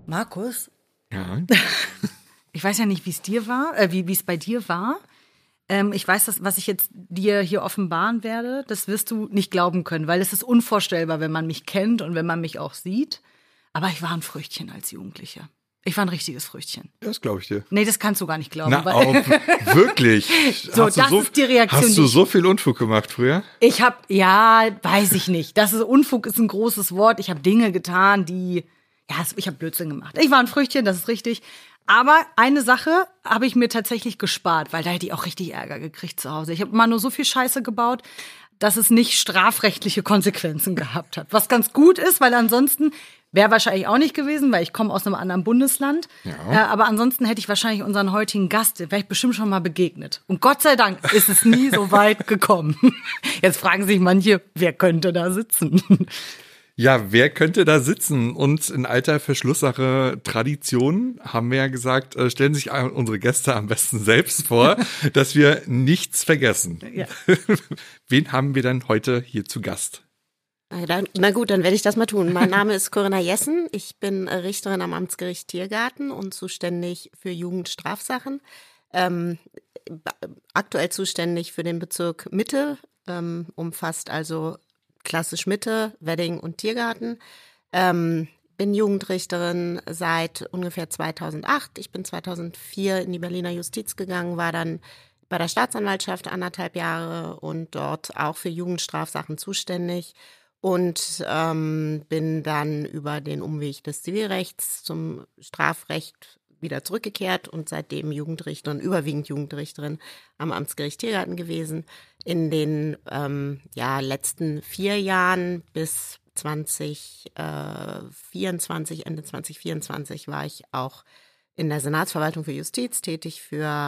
Markus, Ja. ich weiß ja nicht, wie es dir war, wie es bei dir war. Ich weiß, was ich jetzt dir hier offenbaren werde, das wirst du nicht glauben können, weil es ist unvorstellbar, wenn man mich kennt und wenn man mich auch sieht. Aber ich war ein Früchtchen als Jugendliche. Ich war ein richtiges Früchtchen. Das glaube ich dir. Nee, das kannst du gar nicht glauben. Na, wirklich? So, das ist die Reaktion. Hast du so viel Unfug gemacht früher? Weiß ich nicht. Unfug ist ein großes Wort. Ich habe Dinge getan, ich habe Blödsinn gemacht. Ich war ein Früchtchen, das ist richtig. Aber eine Sache habe ich mir tatsächlich gespart, weil da hätte ich auch richtig Ärger gekriegt zu Hause. Ich habe immer nur so viel Scheiße gebaut, dass es nicht strafrechtliche Konsequenzen gehabt hat. Was ganz gut ist, weil ansonsten wäre wahrscheinlich auch nicht gewesen, weil ich komme aus einem anderen Bundesland. Ja. Aber ansonsten hätte ich wahrscheinlich unseren heutigen Gast, wäre ich bestimmt schon mal begegnet. Und Gott sei Dank ist es nie so weit gekommen. Jetzt fragen sich manche, wer könnte da sitzen? Ja, wer könnte da sitzen? Und in alter Verschlusssache Tradition haben wir ja gesagt, stellen sich unsere Gäste am besten selbst vor, dass wir nichts vergessen. Ja. Wen haben wir denn heute hier zu Gast? Na gut, dann werde ich das mal tun. Mein Name ist Corinna Jessen. Ich bin Richterin am Amtsgericht Tiergarten und zuständig für Jugendstrafsachen. Aktuell zuständig für den Bezirk Mitte, umfasst also klassisch Mitte, Wedding und Tiergarten. Bin Jugendrichterin seit ungefähr 2008. Ich bin 2004 in die Berliner Justiz gegangen, war dann bei der Staatsanwaltschaft 1,5 Jahre und dort auch für Jugendstrafsachen zuständig. Und bin dann über den Umweg des Zivilrechts zum Strafrecht wieder zurückgekehrt und seitdem Jugendrichterin, überwiegend Jugendrichterin am Amtsgericht Tiergarten gewesen. In den letzten 4 Jahren bis 2024, Ende 2024 war ich auch in der Senatsverwaltung für Justiz tätig,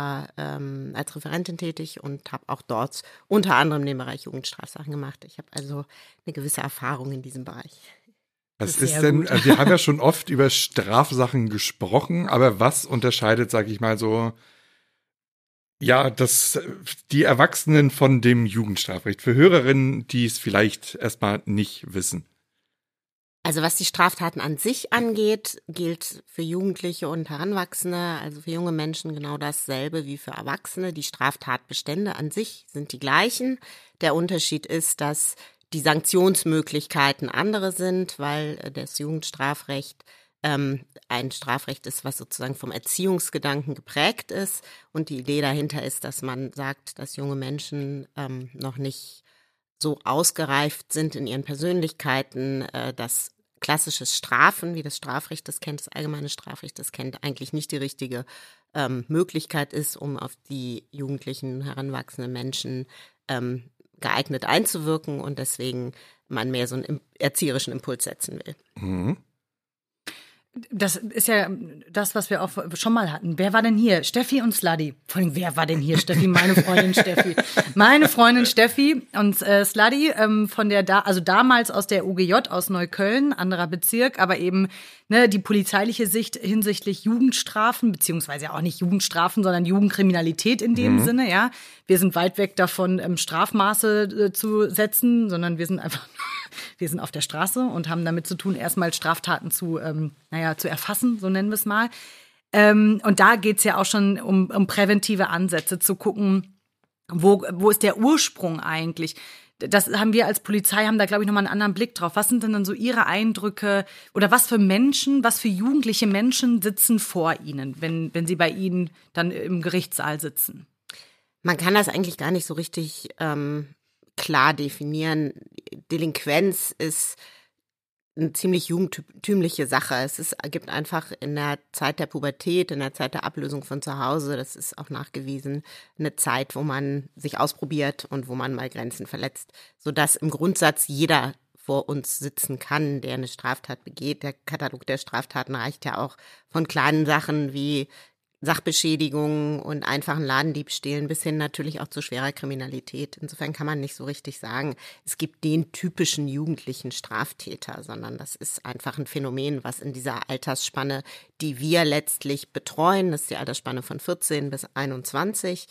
als Referentin tätig und habe auch dort unter anderem den Bereich Jugendstrafsachen gemacht. Ich habe also eine gewisse Erfahrung in diesem Bereich. Was ist denn, wir haben ja schon oft über Strafsachen gesprochen, aber was unterscheidet, sag ich mal so, ja, die Erwachsenen von dem Jugendstrafrecht? Für Hörerinnen, die es vielleicht erstmal nicht wissen. Also was die Straftaten an sich angeht, gilt für Jugendliche und Heranwachsende, also für junge Menschen genau dasselbe wie für Erwachsene. Die Straftatbestände an sich sind die gleichen. Der Unterschied ist, dass die Sanktionsmöglichkeiten andere sind, weil das Jugendstrafrecht ein Strafrecht ist, was sozusagen vom Erziehungsgedanken geprägt ist. Und die Idee dahinter ist, dass man sagt, dass junge Menschen noch nicht so ausgereift sind in ihren Persönlichkeiten, dass klassisches Strafen, wie das Strafrecht das kennt, das allgemeine Strafrecht das kennt, eigentlich nicht die richtige Möglichkeit ist, um auf die jugendlichen, heranwachsenden Menschen geeignet einzuwirken und deswegen man mehr so einen erzieherischen Impuls setzen will. Mhm. Das ist ja das, was wir auch schon mal hatten. Wer war denn hier? Steffi und Sluddy. Vor allem, wer war denn hier? Steffi, meine Freundin Steffi. Meine Freundin Steffi und Sluddy damals aus der UGJ aus Neukölln, anderer Bezirk, aber eben die polizeiliche Sicht hinsichtlich Jugendstrafen, beziehungsweise auch nicht Jugendstrafen, sondern Jugendkriminalität in dem Sinne, ja. Wir sind weit weg davon, Strafmaße zu setzen, sondern wir sind auf der Straße und haben damit zu tun, erstmal Straftaten zu erfassen, so nennen wir es mal. Und da geht's ja auch schon um präventive Ansätze, zu gucken, wo ist der Ursprung eigentlich? Das haben wir als Polizei, haben da, glaube ich, nochmal einen anderen Blick drauf. Was sind denn dann so Ihre Eindrücke oder was für jugendliche Menschen sitzen vor Ihnen, wenn sie bei Ihnen dann im Gerichtssaal sitzen? Man kann das eigentlich gar nicht so richtig klar definieren. Delinquenz ist eine ziemlich jugendtümliche Sache. Gibt einfach in der Zeit der Pubertät, in der Zeit der Ablösung von zu Hause, das ist auch nachgewiesen, eine Zeit, wo man sich ausprobiert und wo man mal Grenzen verletzt, sodass im Grundsatz jeder vor uns sitzen kann, der eine Straftat begeht. Der Katalog der Straftaten reicht ja auch von kleinen Sachen wie Sachbeschädigungen und einfachen Ladendiebstählen bis hin natürlich auch zu schwerer Kriminalität. Insofern kann man nicht so richtig sagen, es gibt den typischen jugendlichen Straftäter, sondern das ist einfach ein Phänomen, was in dieser Altersspanne, die wir letztlich betreuen, das ist die Altersspanne von 14 bis 21,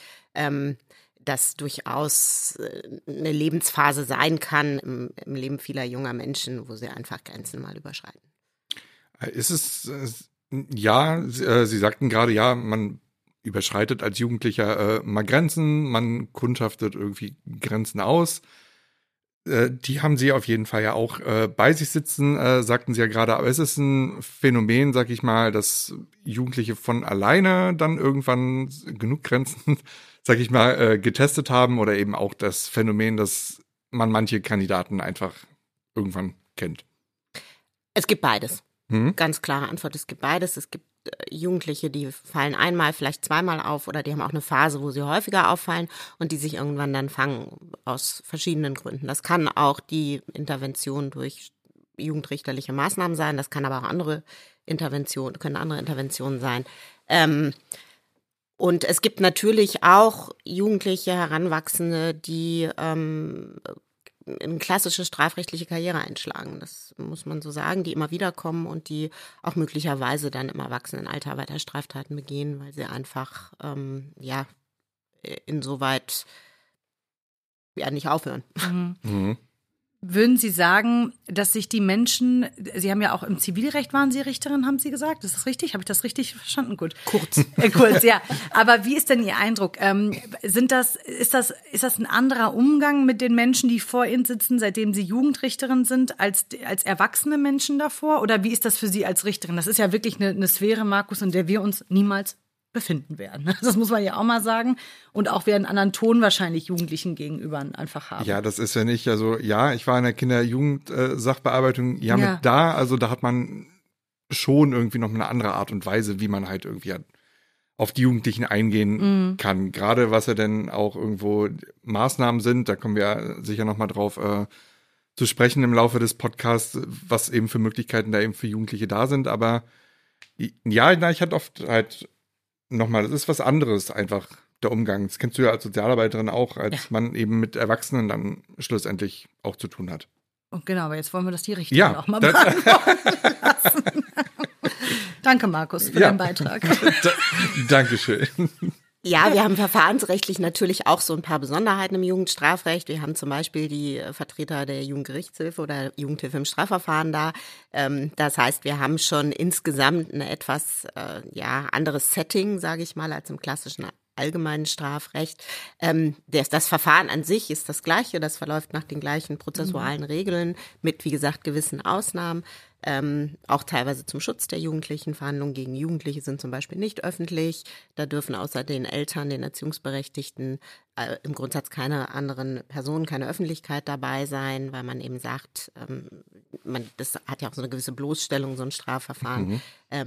das durchaus eine Lebensphase sein kann im Leben vieler junger Menschen, wo sie einfach Grenzen mal überschreiten. Ist es Ja, Sie sagten gerade, ja, man überschreitet als Jugendlicher mal Grenzen, man kundschaftet irgendwie Grenzen aus. Die haben Sie auf jeden Fall ja auch bei sich sitzen, sagten Sie ja gerade. Aber es ist ein Phänomen, sag ich mal, dass Jugendliche von alleine dann irgendwann genug Grenzen, sag ich mal, getestet haben oder eben auch das Phänomen, dass man manche Kandidaten einfach irgendwann kennt. Es gibt beides. Ganz klare Antwort, es gibt beides. Es gibt Jugendliche, die fallen einmal, vielleicht zweimal auf oder die haben auch eine Phase, wo sie häufiger auffallen und die sich irgendwann dann fangen aus verschiedenen Gründen. Das kann auch die Intervention durch jugendrichterliche Maßnahmen sein, das kann aber auch andere Interventionen sein. Und es gibt natürlich auch Jugendliche, Heranwachsende, die eine klassische strafrechtliche Karriere einschlagen. Das muss man so sagen, die immer wieder kommen und die auch möglicherweise dann im Erwachsenenalter weiter Straftaten begehen, weil sie einfach insoweit nicht aufhören. Mhm. Würden Sie sagen, dass sich die Menschen, Sie haben ja auch im Zivilrecht waren Sie Richterin, haben Sie gesagt? Ist das richtig? Habe ich das richtig verstanden? Gut. Kurz. Kurz, ja. Aber wie ist denn Ihr Eindruck? Ist das ein anderer Umgang mit den Menschen, die vor Ihnen sitzen, seitdem Sie Jugendrichterin sind, als erwachsene Menschen davor? Oder wie ist das für Sie als Richterin? Das ist ja wirklich eine Sphäre, Markus, in der wir uns niemals befinden werden. Das muss man ja auch mal sagen. Und auch wir einen anderen Ton wahrscheinlich Jugendlichen gegenüber einfach haben. Ja, das ist ja nicht, also ja, ich war in der Kinder-Jugend-Sachbearbeitung mit da, also da hat man schon irgendwie noch eine andere Art und Weise, wie man halt irgendwie auf die Jugendlichen eingehen kann. Gerade was ja denn auch irgendwo Maßnahmen sind, da kommen wir ja sicher noch mal drauf zu sprechen im Laufe des Podcasts, was eben für Möglichkeiten da eben für Jugendliche da sind. Aber ja, ich hatte oft halt nochmal, das ist was anderes einfach, der Umgang. Das kennst du ja als Sozialarbeiterin auch, als man eben mit Erwachsenen dann schlussendlich auch zu tun hat. Und genau, aber jetzt wollen wir das die Richtigen auch mal beantworten lassen. Danke, Markus, für deinen Beitrag. Dankeschön. Ja, wir haben verfahrensrechtlich natürlich auch so ein paar Besonderheiten im Jugendstrafrecht. Wir haben zum Beispiel die Vertreter der Jugendgerichtshilfe oder Jugendhilfe im Strafverfahren da. Das heißt, wir haben schon insgesamt ein etwas anderes Setting, sage ich mal, als im klassischen allgemeinen Strafrecht. Das Verfahren an sich ist das gleiche, das verläuft nach den gleichen prozessualen Regeln mit, wie gesagt, gewissen Ausnahmen. Auch teilweise zum Schutz der Jugendlichen. Verhandlungen gegen Jugendliche sind zum Beispiel nicht öffentlich. Da dürfen außer den Eltern, den Erziehungsberechtigten, im Grundsatz keine anderen Personen, keine Öffentlichkeit dabei sein, weil man eben sagt, das hat ja auch so eine gewisse Bloßstellung, so ein Strafverfahren.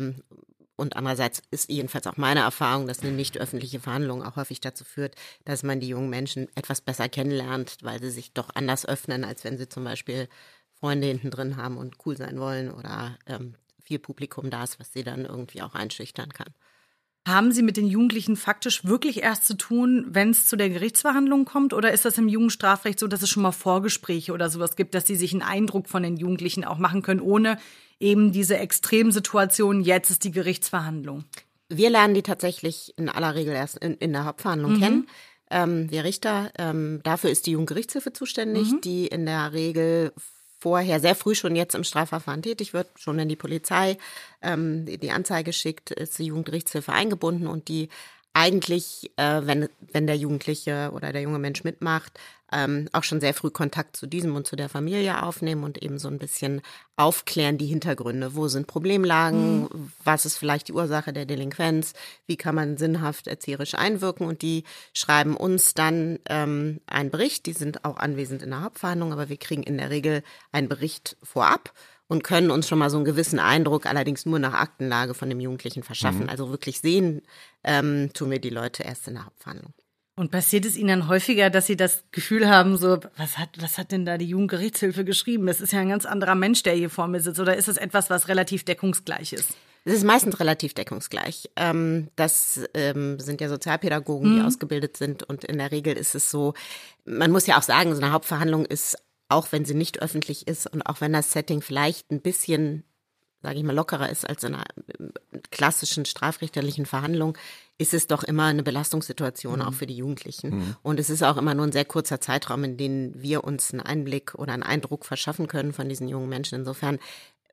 Und andererseits ist jedenfalls auch meine Erfahrung, dass eine nicht öffentliche Verhandlung auch häufig dazu führt, dass man die jungen Menschen etwas besser kennenlernt, weil sie sich doch anders öffnen, als wenn sie zum Beispiel Freunde hinten drin haben und cool sein wollen oder viel Publikum da ist, was sie dann irgendwie auch einschüchtern kann. Haben Sie mit den Jugendlichen faktisch wirklich erst zu tun, wenn es zu der Gerichtsverhandlung kommt? Oder ist das im Jugendstrafrecht so, dass es schon mal Vorgespräche oder sowas gibt, dass Sie sich einen Eindruck von den Jugendlichen auch machen können, ohne eben diese Extremsituation, jetzt ist die Gerichtsverhandlung? Wir lernen die tatsächlich in aller Regel erst in der Hauptverhandlung kennen. Wir Richter, dafür ist die Jugendgerichtshilfe zuständig, die in der Regel vorher sehr früh schon jetzt im Strafverfahren tätig wird, schon wenn die Polizei die Anzeige schickt, ist die Jugendgerichtshilfe eingebunden und die eigentlich, wenn der Jugendliche oder der junge Mensch mitmacht, auch schon sehr früh Kontakt zu diesem und zu der Familie aufnehmen und eben so ein bisschen aufklären die Hintergründe. Wo sind Problemlagen? Was ist vielleicht die Ursache der Delinquenz? Wie kann man sinnhaft erzieherisch einwirken? Und die schreiben uns dann einen Bericht. Die sind auch anwesend in der Hauptverhandlung, aber wir kriegen in der Regel einen Bericht vorab und können uns schon mal so einen gewissen Eindruck, allerdings nur nach Aktenlage von dem Jugendlichen verschaffen. Also wirklich sehen tun wir die Leute erst in der Hauptverhandlung. Und passiert es Ihnen dann häufiger, dass Sie das Gefühl haben, so, was hat denn da die Jugendgerichtshilfe geschrieben? Das ist ja ein ganz anderer Mensch, der hier vor mir sitzt. Oder ist es etwas, was relativ deckungsgleich ist? Es ist meistens relativ deckungsgleich. Das sind ja Sozialpädagogen, die ausgebildet sind. Und in der Regel ist es so, man muss ja auch sagen, so eine Hauptverhandlung ist, auch wenn sie nicht öffentlich ist und auch wenn das Setting vielleicht ein bisschen, sage ich mal, lockerer ist als in einer klassischen strafrichterlichen Verhandlung, ist es doch immer eine Belastungssituation auch für die Jugendlichen. Und es ist auch immer nur ein sehr kurzer Zeitraum, in dem wir uns einen Einblick oder einen Eindruck verschaffen können von diesen jungen Menschen. Insofern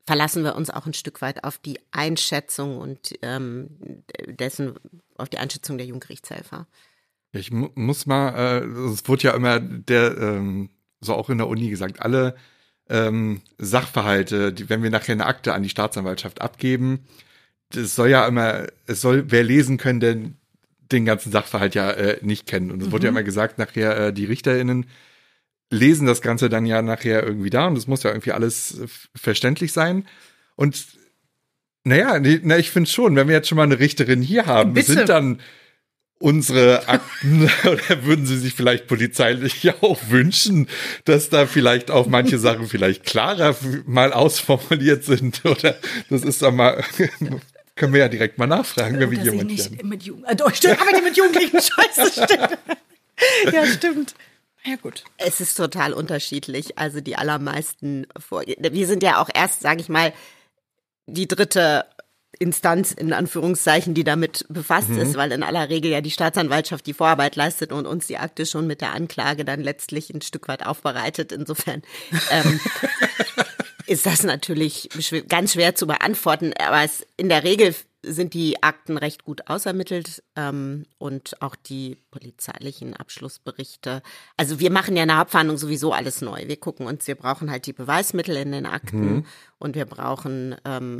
verlassen wir uns auch ein Stück weit auf die Einschätzung und auf die Einschätzung der Jugendgerichtshelfer. Ich muss mal, es wurde ja immer so auch in der Uni gesagt, alle Sachverhalte, wenn wir nachher eine Akte an die Staatsanwaltschaft abgeben, das soll ja immer, wer lesen können, denn den ganzen Sachverhalt ja nicht kennen. Und es wurde ja immer gesagt, nachher die RichterInnen lesen das Ganze dann ja nachher irgendwie da und es muss ja irgendwie alles verständlich sein. Und ich finde schon, wenn wir jetzt schon mal eine Richterin hier haben, sind dann unsere Akten oder würden Sie sich vielleicht polizeilich auch wünschen, dass da vielleicht auch manche Sachen vielleicht klarer mal ausformuliert sind oder das ist dann mal, können wir ja direkt mal nachfragen, wenn wir jemanden hier haben. Ich arbeite mit Jugendlichen, scheiße, stimmt. Ja, stimmt. Ja, gut. Es ist total unterschiedlich. Also die allermeisten, wir sind ja auch erst, sage ich mal, die dritte Instanz in Anführungszeichen, die damit befasst ist, weil in aller Regel ja die Staatsanwaltschaft die Vorarbeit leistet und uns die Akte schon mit der Anklage dann letztlich ein Stück weit aufbereitet. Insofern ist das natürlich ganz schwer zu beantworten, aber in der Regel sind die Akten recht gut ausermittelt und auch die polizeilichen Abschlussberichte. Also wir machen ja in der Hauptverhandlung sowieso alles neu. Wir brauchen halt die Beweismittel in den Akten und wir brauchen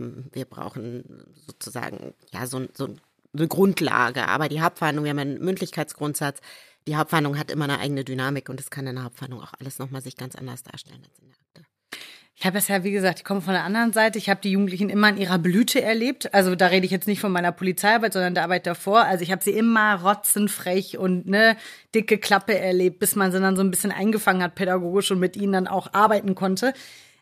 sozusagen ja so eine Grundlage. Aber die Hauptverhandlung, wir haben einen Mündlichkeitsgrundsatz. Die Hauptverhandlung hat immer eine eigene Dynamik und das kann in der Hauptverhandlung auch alles nochmal sich ganz anders darstellen als in der Akte. Ich habe es ja, wie gesagt, ich komme von der anderen Seite. Ich habe die Jugendlichen immer in ihrer Blüte erlebt. Also da rede ich jetzt nicht von meiner Polizeiarbeit, sondern der Arbeit davor. Also ich habe sie immer rotzenfrech und ne dicke Klappe erlebt, bis man sie dann so ein bisschen eingefangen hat pädagogisch und mit ihnen dann auch arbeiten konnte.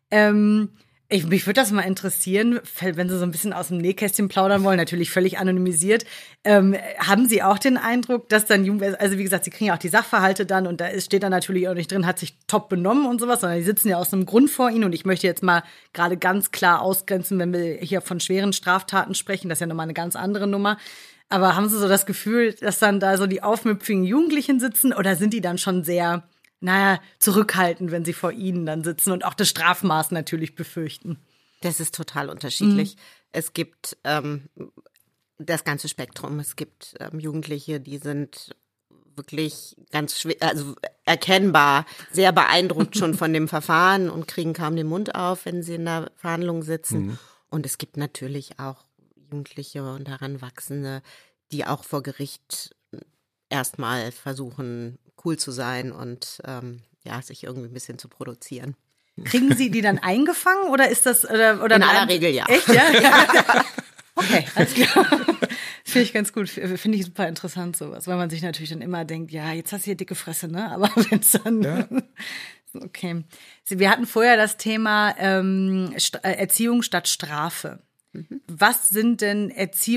Mich würde das mal interessieren, wenn Sie so ein bisschen aus dem Nähkästchen plaudern wollen, natürlich völlig anonymisiert. Haben Sie auch den Eindruck, dass dann also wie gesagt, Sie kriegen ja auch die Sachverhalte dann und da steht dann natürlich auch nicht drin, hat sich top benommen und sowas, sondern die sitzen ja aus einem Grund vor Ihnen und ich möchte jetzt mal gerade ganz klar ausgrenzen, wenn wir hier von schweren Straftaten sprechen, das ist ja nochmal eine ganz andere Nummer. Aber haben Sie so das Gefühl, dass dann da so die aufmüpfigen Jugendlichen sitzen oder sind die dann schon sehr zurückhaltend, wenn sie vor ihnen dann sitzen und auch das Strafmaß natürlich befürchten? Das ist total unterschiedlich. Es gibt das ganze Spektrum. Es gibt Jugendliche, die sind wirklich ganz schwer, also erkennbar sehr beeindruckt schon von dem Verfahren und kriegen kaum den Mund auf, wenn sie in der Verhandlung sitzen. Und es gibt natürlich auch Jugendliche und Heranwachsende, die auch vor Gericht erstmal versuchen, cool zu sein und sich irgendwie ein bisschen zu produzieren. Kriegen Sie die dann eingefangen oder ist das oder in aller Regel ja. Echt, ja? Okay, alles klar. Das finde ich ganz gut. Finde ich super interessant sowas, weil man sich natürlich dann immer denkt, ja, jetzt hast du hier dicke Fresse, ne? Aber wenn es dann okay. Wir hatten vorher das Thema Erziehung statt Strafe. Was sind denn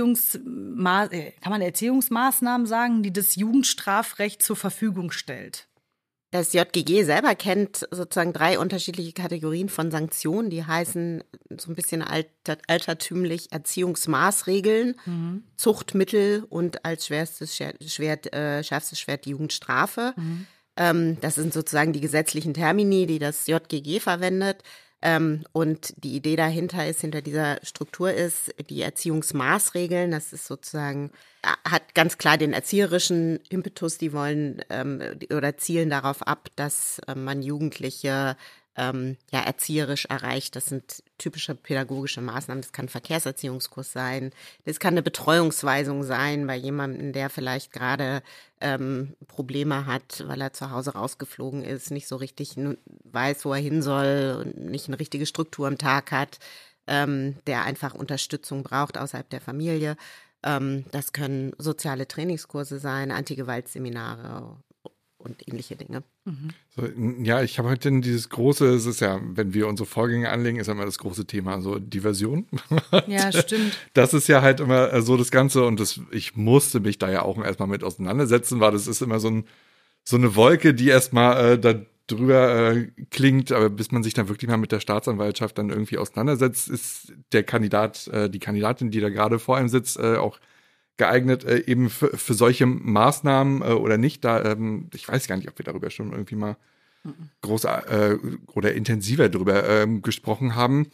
kann man Erziehungsmaßnahmen sagen, die das Jugendstrafrecht zur Verfügung stellt? Das JGG selber kennt sozusagen 3 unterschiedliche Kategorien von Sanktionen, die heißen so ein bisschen altertümlich Erziehungsmaßregeln, Zuchtmittel und als schärfstes Schwert die Jugendstrafe. Das sind sozusagen die gesetzlichen Termini, die das JGG verwendet. Und die Idee dahinter hinter dieser Struktur ist, die Erziehungsmaßregeln, das ist sozusagen, hat ganz klar den erzieherischen Impetus, die wollen oder zielen darauf ab, dass man Jugendliche erzieherisch erreicht. Das sind typische pädagogische Maßnahmen. Das kann ein Verkehrserziehungskurs sein. Das kann eine Betreuungsweisung sein bei jemandem, der vielleicht gerade Probleme hat, weil er zu Hause rausgeflogen ist, nicht so richtig weiß, wo er hin soll und nicht eine richtige Struktur am Tag hat, der einfach Unterstützung braucht außerhalb der Familie. Das können soziale Trainingskurse sein, Antigewaltseminare und ähnliche Dinge. So, ja, ich habe heute dieses große, es ist ja, wenn wir unsere Vorgänge anlegen, ist ja immer das große Thema, so Diversion. Ja, stimmt. Das ist ja halt immer so das Ganze und ich musste mich da ja auch erstmal mit auseinandersetzen, weil das ist immer so eine Wolke, die erstmal da drüber klingt, aber bis man sich dann wirklich mal mit der Staatsanwaltschaft dann irgendwie auseinandersetzt, ist der Kandidat, die Kandidatin, die da gerade vor einem sitzt, auch geeignet eben für solche Maßnahmen oder nicht. Da ich weiß gar nicht, ob wir darüber schon irgendwie mal groß oder intensiver drüber gesprochen haben.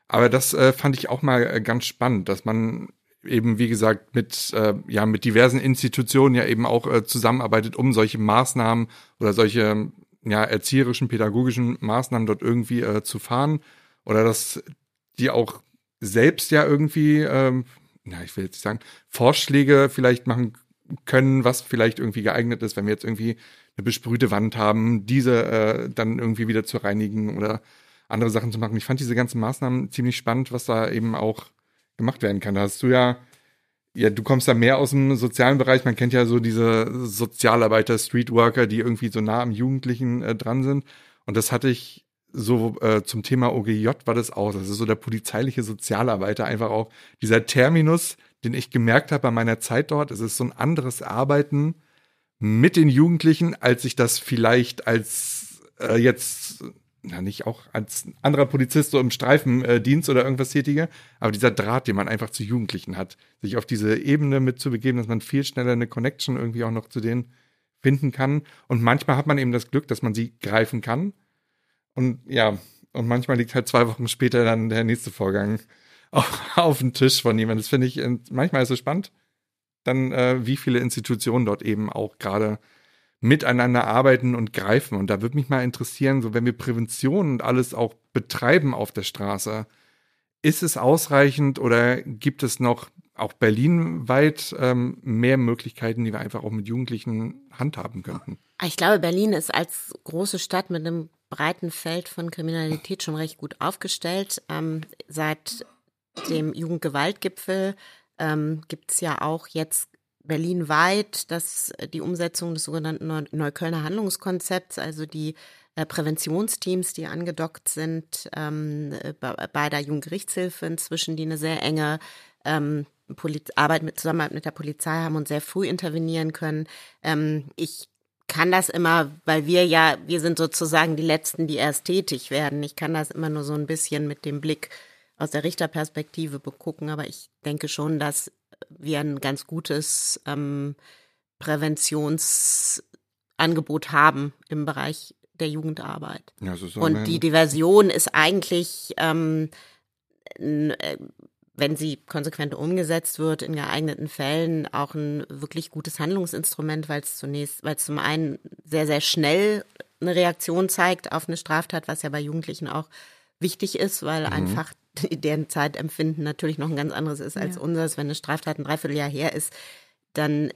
Aber das fand ich auch mal ganz spannend, dass man eben, wie gesagt, mit diversen Institutionen ja eben auch zusammenarbeitet, um solche Maßnahmen oder solche erzieherischen, pädagogischen Maßnahmen dort irgendwie zu fahren. Oder dass die auch selbst ja irgendwie, ich will jetzt nicht sagen, Vorschläge vielleicht machen können, was vielleicht irgendwie geeignet ist, wenn wir jetzt irgendwie eine besprühte Wand haben, diese dann irgendwie wieder zu reinigen oder andere Sachen zu machen. Ich fand diese ganzen Maßnahmen ziemlich spannend, was da eben auch gemacht werden kann. Da hast du du kommst da mehr aus dem sozialen Bereich. Man kennt ja so diese Sozialarbeiter, Streetworker, die irgendwie so nah am Jugendlichen dran sind. Und das hatte ich so zum Thema OGJ war das auch. Das ist so der polizeiliche Sozialarbeiter. Einfach auch dieser Terminus, den ich gemerkt habe bei meiner Zeit dort. Es ist so ein anderes Arbeiten mit den Jugendlichen, als ich das vielleicht als nicht auch als anderer Polizist so im Streifendienst oder irgendwas tätige, aber dieser Draht, den man einfach zu Jugendlichen hat, sich auf diese Ebene mitzubegeben, dass man viel schneller eine Connection irgendwie auch noch zu denen finden kann. Und manchmal hat man eben das Glück, dass man sie greifen kann. Und manchmal liegt halt 2 Wochen später dann der nächste Vorgang auf dem Tisch von jemandem. Das finde ich, manchmal ist es spannend, dann wie viele Institutionen dort eben auch gerade miteinander arbeiten und greifen. Und da würde mich mal interessieren, so wenn wir Prävention und alles auch betreiben auf der Straße, ist es ausreichend oder gibt es noch auch berlinweit mehr Möglichkeiten, die wir einfach auch mit Jugendlichen handhaben könnten? Ich glaube, Berlin ist als große Stadt mit einem breiten Feld von Kriminalität schon recht gut aufgestellt. Seit dem Jugendgewaltgipfel gibt es ja auch jetzt berlinweit die Umsetzung des sogenannten Neuköllner Handlungskonzepts, also die Präventionsteams, die angedockt sind bei der Jugendgerichtshilfe inzwischen, die eine sehr enge Zusammenarbeit mit der Polizei haben und sehr früh intervenieren können. Ich kann das immer, weil wir sind sozusagen die Letzten, die erst tätig werden. Ich kann das immer nur so ein bisschen mit dem Blick aus der Richterperspektive begucken, aber ich denke schon, dass wir ein ganz gutes Präventionsangebot haben im Bereich der Jugendarbeit. Ja, und die Diversion ist eigentlich, wenn sie konsequent umgesetzt wird, in geeigneten Fällen auch ein wirklich gutes Handlungsinstrument, weil es zum einen sehr, sehr schnell eine Reaktion zeigt auf eine Straftat, was ja bei Jugendlichen auch wichtig ist, weil einfach deren Zeitempfinden natürlich noch ein ganz anderes ist als unseres. Wenn eine Straftat ein Dreivierteljahr her ist, dann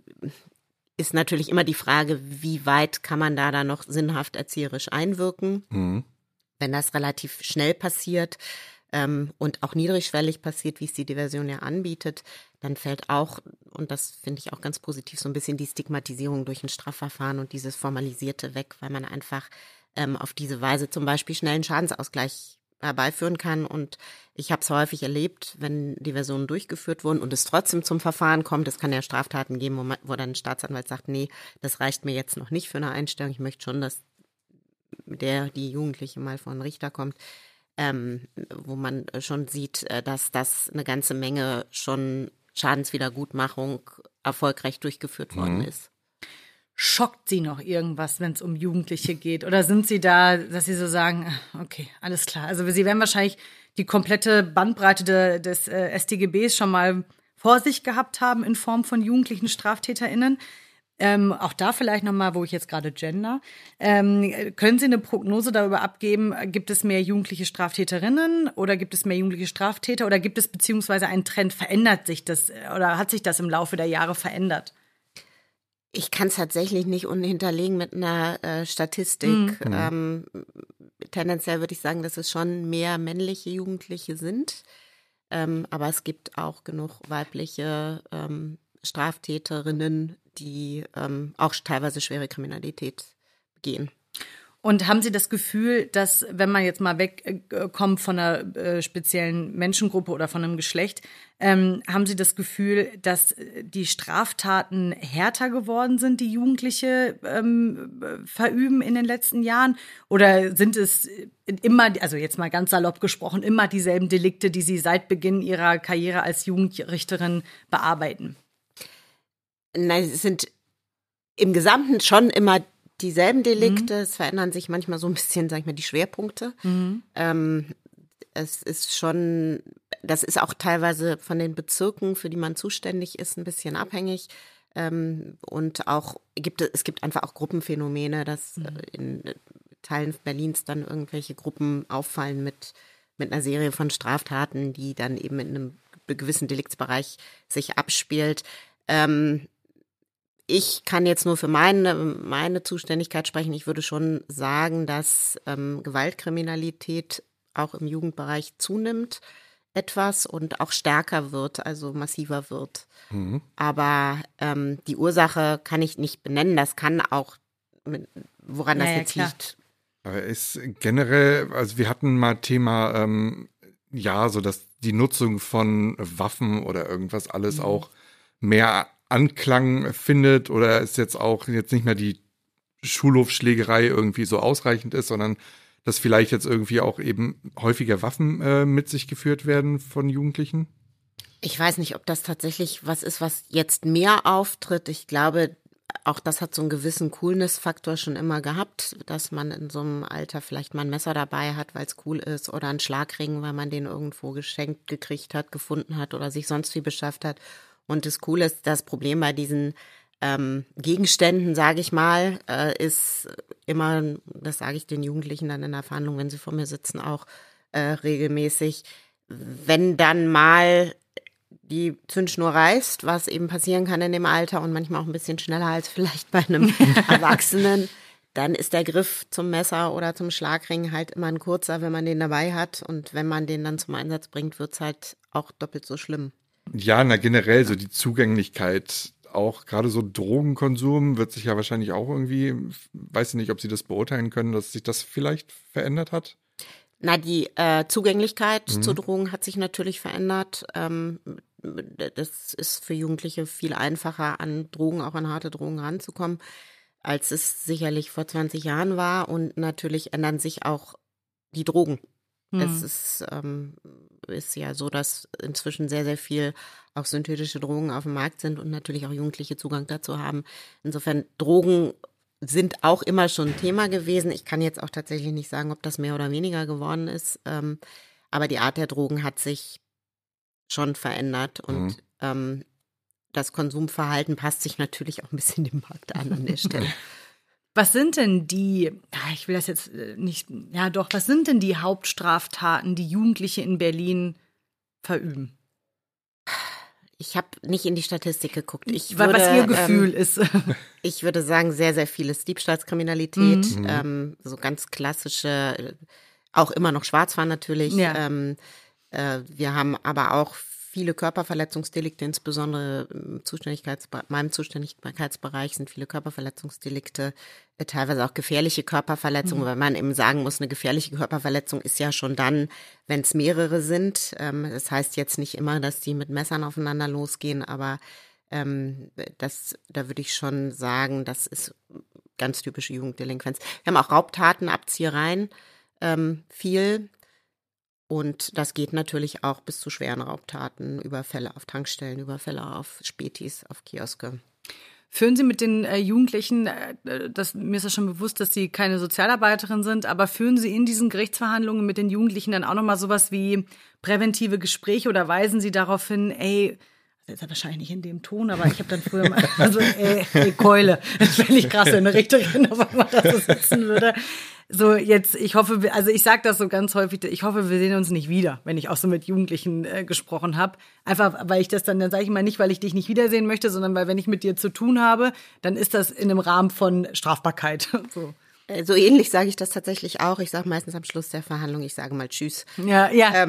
ist natürlich immer die Frage, wie weit kann man da noch sinnhaft erzieherisch einwirken. Wenn das relativ schnell passiert und auch niedrigschwellig passiert, wie es die Diversion ja anbietet, dann fällt auch, und das finde ich auch ganz positiv, so ein bisschen die Stigmatisierung durch ein Strafverfahren und dieses Formalisierte weg, weil man einfach auf diese Weise zum Beispiel schnell einen Schadensausgleich herbeiführen kann. Und ich habe es häufig erlebt, wenn Diversionen durchgeführt wurden und es trotzdem zum Verfahren kommt. Es kann ja Straftaten geben, wo dann ein Staatsanwalt sagt, nee, das reicht mir jetzt noch nicht für eine Einstellung. Ich möchte schon, dass die Jugendliche mal vor einen Richter kommt, wo man schon sieht, dass das eine ganze Menge schon Schadenswiedergutmachung erfolgreich durchgeführt worden ist. Schockt Sie noch irgendwas, wenn es um Jugendliche geht? Oder sind Sie da, dass Sie so sagen, okay, alles klar. Also Sie werden wahrscheinlich die komplette Bandbreite des StGBs schon mal vor sich gehabt haben in Form von jugendlichen StraftäterInnen. Auch da vielleicht nochmal, wo ich jetzt gerade gender. Können Sie eine Prognose darüber abgeben, gibt es mehr jugendliche Straftäterinnen oder gibt es mehr jugendliche Straftäter oder gibt es beziehungsweise einen Trend, verändert sich das oder hat sich das im Laufe der Jahre verändert? Ich kann es tatsächlich nicht hinterlegen mit einer Statistik. Tendenziell würde ich sagen, dass es schon mehr männliche Jugendliche sind. Aber es gibt auch genug weibliche Straftäterinnen, die auch teilweise schwere Kriminalität begehen. Und haben Sie das Gefühl, dass, wenn man jetzt mal wegkommt von einer speziellen Menschengruppe oder von einem Geschlecht, haben Sie das Gefühl, dass die Straftaten härter geworden sind, die Jugendliche verüben in den letzten Jahren? Oder sind es immer, also jetzt mal ganz salopp gesprochen, immer dieselben Delikte, die Sie seit Beginn Ihrer Karriere als Jugendrichterin bearbeiten? Nein, es sind im Gesamten schon immer dieselben Delikte. Es verändern sich manchmal so ein bisschen, sag ich mal, die Schwerpunkte. es ist schon, das ist auch teilweise von den Bezirken, für die man zuständig ist, ein bisschen abhängig. Und auch es gibt einfach auch Gruppenphänomene, dass in Teilen Berlins dann irgendwelche Gruppen auffallen mit einer Serie von Straftaten, die dann eben in einem gewissen Deliktsbereich sich abspielt. Ich kann jetzt nur für meine Zuständigkeit sprechen. Ich würde schon sagen, dass Gewaltkriminalität auch im Jugendbereich zunimmt etwas und auch stärker wird, also massiver wird. Aber die Ursache kann ich nicht benennen. Das kann auch, woran das jetzt liegt. Aber ist generell, also wir hatten mal Thema, so dass die Nutzung von Waffen oder irgendwas alles auch mehr Anklang findet oder ist jetzt nicht mehr die Schulhofschlägerei irgendwie so ausreichend ist, sondern dass vielleicht jetzt irgendwie auch eben häufiger Waffen mit sich geführt werden von Jugendlichen? Ich weiß nicht, ob das tatsächlich was ist, was jetzt mehr auftritt. Ich glaube, auch das hat so einen gewissen Coolness-Faktor schon immer gehabt, dass man in so einem Alter vielleicht mal ein Messer dabei hat, weil es cool ist, oder einen Schlagring, weil man den irgendwo geschenkt gekriegt hat, gefunden hat oder sich sonst wie beschafft hat. Und das Coole ist, das Problem bei diesen Gegenständen, sage ich mal, ist immer, das sage ich den Jugendlichen dann in der Verhandlung, wenn sie vor mir sitzen, auch regelmäßig, wenn dann mal die Zündschnur reißt, was eben passieren kann in dem Alter und manchmal auch ein bisschen schneller als vielleicht bei einem Erwachsenen, dann ist der Griff zum Messer oder zum Schlagring halt immer ein kurzer, wenn man den dabei hat. Und wenn man den dann zum Einsatz bringt, wird's halt auch doppelt so schlimm. Ja, generell so die Zugänglichkeit, auch gerade so Drogenkonsum wird sich ja wahrscheinlich auch irgendwie, weiß ich nicht, ob Sie das beurteilen können, dass sich das vielleicht verändert hat? Na, die Zugänglichkeit zu Drogen hat sich natürlich verändert. Das ist für Jugendliche viel einfacher, an Drogen, auch an harte Drogen ranzukommen, als es sicherlich vor 20 Jahren war. Und natürlich ändern sich auch die Drogen. Es ist ja so, dass inzwischen sehr, sehr viel auch synthetische Drogen auf dem Markt sind und natürlich auch Jugendliche Zugang dazu haben. Insofern, Drogen sind auch immer schon ein Thema gewesen. Ich kann jetzt auch tatsächlich nicht sagen, ob das mehr oder weniger geworden ist. Aber die Art der Drogen hat sich schon verändert und das Konsumverhalten passt sich natürlich auch ein bisschen dem Markt an der Stelle. Was sind denn ich will das jetzt nicht, was sind denn die Hauptstraftaten, die Jugendliche in Berlin verüben? Ich habe nicht in die Statistik geguckt. Was Ihr Gefühl ist. Ich würde sagen, sehr, sehr vieles Diebstahlskriminalität, so ganz klassische, auch immer noch Schwarzfahren natürlich. Ja. Wir haben aber auch viele Körperverletzungsdelikte, insbesondere im meinem Zuständigkeitsbereich sind viele Körperverletzungsdelikte, teilweise auch gefährliche Körperverletzungen, weil man eben sagen muss, eine gefährliche Körperverletzung ist ja schon dann, wenn es mehrere sind. Das heißt jetzt nicht immer, dass die mit Messern aufeinander losgehen, aber da würde ich schon sagen, das ist ganz typische Jugenddelinquenz. Wir haben auch Raubtaten, Abziehereien, viel. Und das geht natürlich auch bis zu schweren Raubtaten, Überfälle auf Tankstellen, Überfälle auf Spätis, auf Kioske. Führen Sie mit den Jugendlichen, mir ist ja schon bewusst, dass Sie keine Sozialarbeiterin sind, aber führen Sie in diesen Gerichtsverhandlungen mit den Jugendlichen dann auch nochmal sowas wie präventive Gespräche oder weisen Sie darauf hin, das ist ja wahrscheinlich nicht in dem Ton, aber ich habe dann früher mal, Keule, das wäre nicht krass, wenn eine Richterin auf einmal da so sitzen würde. So jetzt, ich hoffe, ich sage das so ganz häufig, ich hoffe, wir sehen uns nicht wieder, wenn ich auch so mit Jugendlichen gesprochen habe. Einfach, weil ich das dann sage ich mal nicht, weil ich dich nicht wiedersehen möchte, sondern weil, wenn ich mit dir zu tun habe, dann ist das in einem Rahmen von Strafbarkeit. So. So ähnlich sage ich das tatsächlich auch. Ich sage meistens am Schluss der Verhandlung, ich sage mal Tschüss. Ja.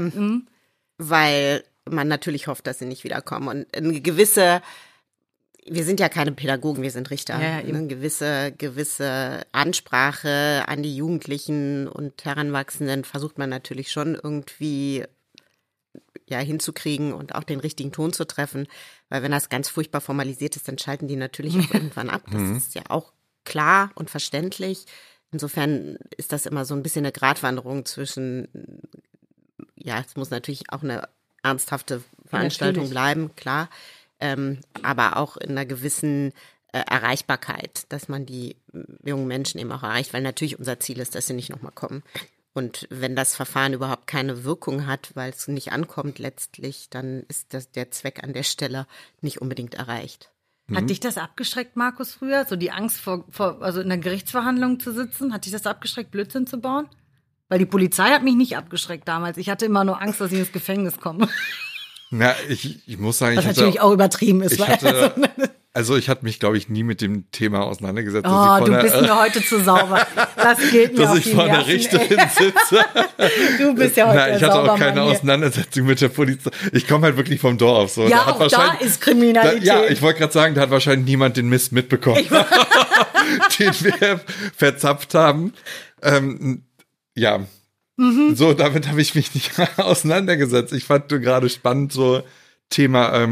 Weil man natürlich hofft, dass sie nicht wiederkommen. Und eine wir sind ja keine Pädagogen, wir sind Richter. Ja, eine gewisse Ansprache an die Jugendlichen und Heranwachsenden versucht man natürlich schon irgendwie hinzukriegen und auch den richtigen Ton zu treffen. Weil wenn das ganz furchtbar formalisiert ist, dann schalten die natürlich auch irgendwann ab. Das ist ja auch klar und verständlich. Insofern ist das immer so ein bisschen eine Gratwanderung zwischen, es muss natürlich auch eine ernsthafte Veranstaltung bleiben, klar. Aber auch in einer gewissen Erreichbarkeit, dass man die jungen Menschen eben auch erreicht, weil natürlich unser Ziel ist, dass sie nicht nochmal kommen. Und wenn das Verfahren überhaupt keine Wirkung hat, weil es nicht ankommt letztlich, dann ist der Zweck an der Stelle nicht unbedingt erreicht. Hat dich das abgeschreckt, Markus, früher? So die Angst also in einer Gerichtsverhandlung zu sitzen? Hat dich das abgeschreckt, Blödsinn zu bauen? Weil die Polizei hat mich nicht abgeschreckt damals. Ich hatte immer nur Angst, dass ich ins Gefängnis komme. Na, ich muss sagen, Was natürlich auch übertrieben ist. Also ich hatte mich, glaube ich, nie mit dem Thema auseinandergesetzt. Oh, du bist mir heute zu sauber. Das geht mir dass auf ich die vor einer Nerven, Richterin sitze. Du bist ja heute Na, ich hatte sauber, auch keine Mann, hier. Auseinanderzung mit der Polizei. Ich komme halt wirklich vom Dorf. So. Ja, auch da ist Kriminalität. Ja, ich wollte gerade sagen, da hat wahrscheinlich niemand den Mist mitbekommen, den wir verzapft haben. Ja, so, damit habe ich mich nicht auseinandergesetzt. Ich fand gerade spannend, so Thema,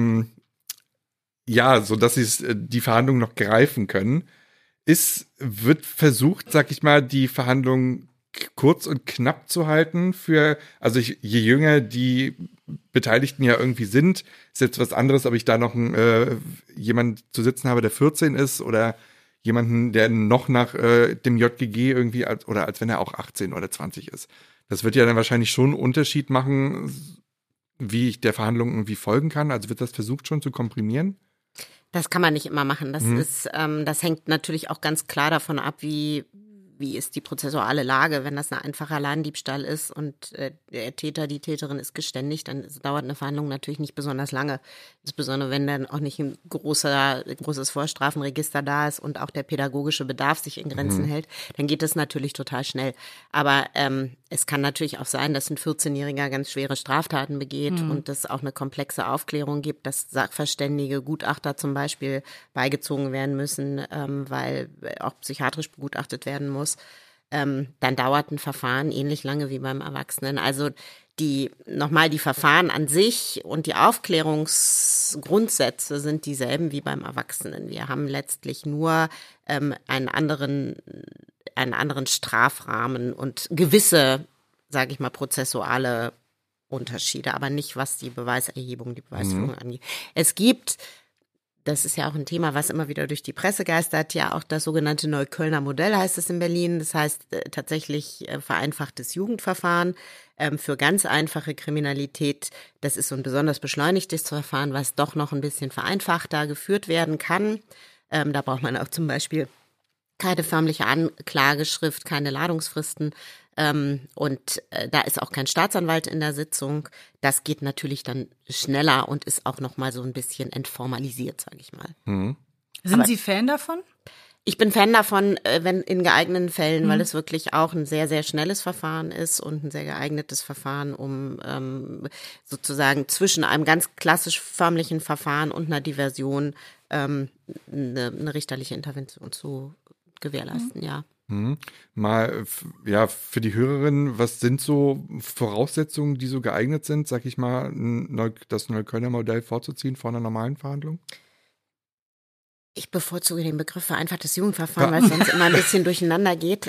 so dass sie die Verhandlungen noch greifen können. Wird versucht, sag ich mal, die Verhandlungen kurz und knapp zu halten je jünger die Beteiligten ja irgendwie sind, ist jetzt was anderes, ob ich da noch jemand zu sitzen habe, der 14 ist oder jemanden, der noch nach dem JGG irgendwie als wenn er auch 18 oder 20 ist. Das wird ja dann wahrscheinlich schon einen Unterschied machen, wie ich der Verhandlung irgendwie folgen kann. Also wird das versucht schon zu komprimieren? Das kann man nicht immer machen. Das hängt natürlich auch ganz klar davon ab, wie ist die prozessuale Lage. Wenn das ein einfacher Ladendiebstahl ist und der Täter, die Täterin ist geständigt, dann dauert eine Verhandlung natürlich nicht besonders lange. Insbesondere wenn dann auch nicht ein großes Vorstrafenregister da ist und auch der pädagogische Bedarf sich in Grenzen hält, dann geht das natürlich total schnell. Aber es kann natürlich auch sein, dass ein 14-Jähriger ganz schwere Straftaten begeht und es auch eine komplexe Aufklärung gibt, dass Sachverständige, Gutachter zum Beispiel beigezogen werden müssen, weil auch psychiatrisch begutachtet werden muss. Dann dauert ein Verfahren ähnlich lange wie beim Erwachsenen. Also die Verfahren an sich und die Aufklärungsgrundsätze sind dieselben wie beim Erwachsenen. Wir haben letztlich nur einen anderen Strafrahmen und gewisse, sage ich mal, prozessuale Unterschiede, aber nicht, was die Beweiserhebung, die Beweisführung angeht. Es gibt, das ist ja auch ein Thema, was immer wieder durch die Presse geistert, ja auch das sogenannte Neuköllner Modell heißt es in Berlin. Das heißt tatsächlich vereinfachtes Jugendverfahren für ganz einfache Kriminalität. Das ist so ein besonders beschleunigtes Verfahren, was doch noch ein bisschen vereinfachter geführt werden kann. Da braucht man auch zum Beispiel keine förmliche Anklageschrift, keine Ladungsfristen. Und da ist auch kein Staatsanwalt in der Sitzung. Das geht natürlich dann schneller und ist auch noch mal so ein bisschen entformalisiert, sage ich mal. Sind Sie Fan davon? Ich bin Fan davon, wenn in geeigneten Fällen, weil es wirklich auch ein sehr, sehr schnelles Verfahren ist und ein sehr geeignetes Verfahren, um sozusagen zwischen einem ganz klassisch förmlichen Verfahren und einer Diversion eine richterliche Intervention zu gewährleisten, ja. Mal, für die Hörerin, was sind so Voraussetzungen, die so geeignet sind, sag ich mal, das Neuköllner Modell vorzuziehen vor einer normalen Verhandlung? Ich bevorzuge den Begriff vereinfachtes Jugendverfahren, weil es sonst immer ein bisschen durcheinander geht.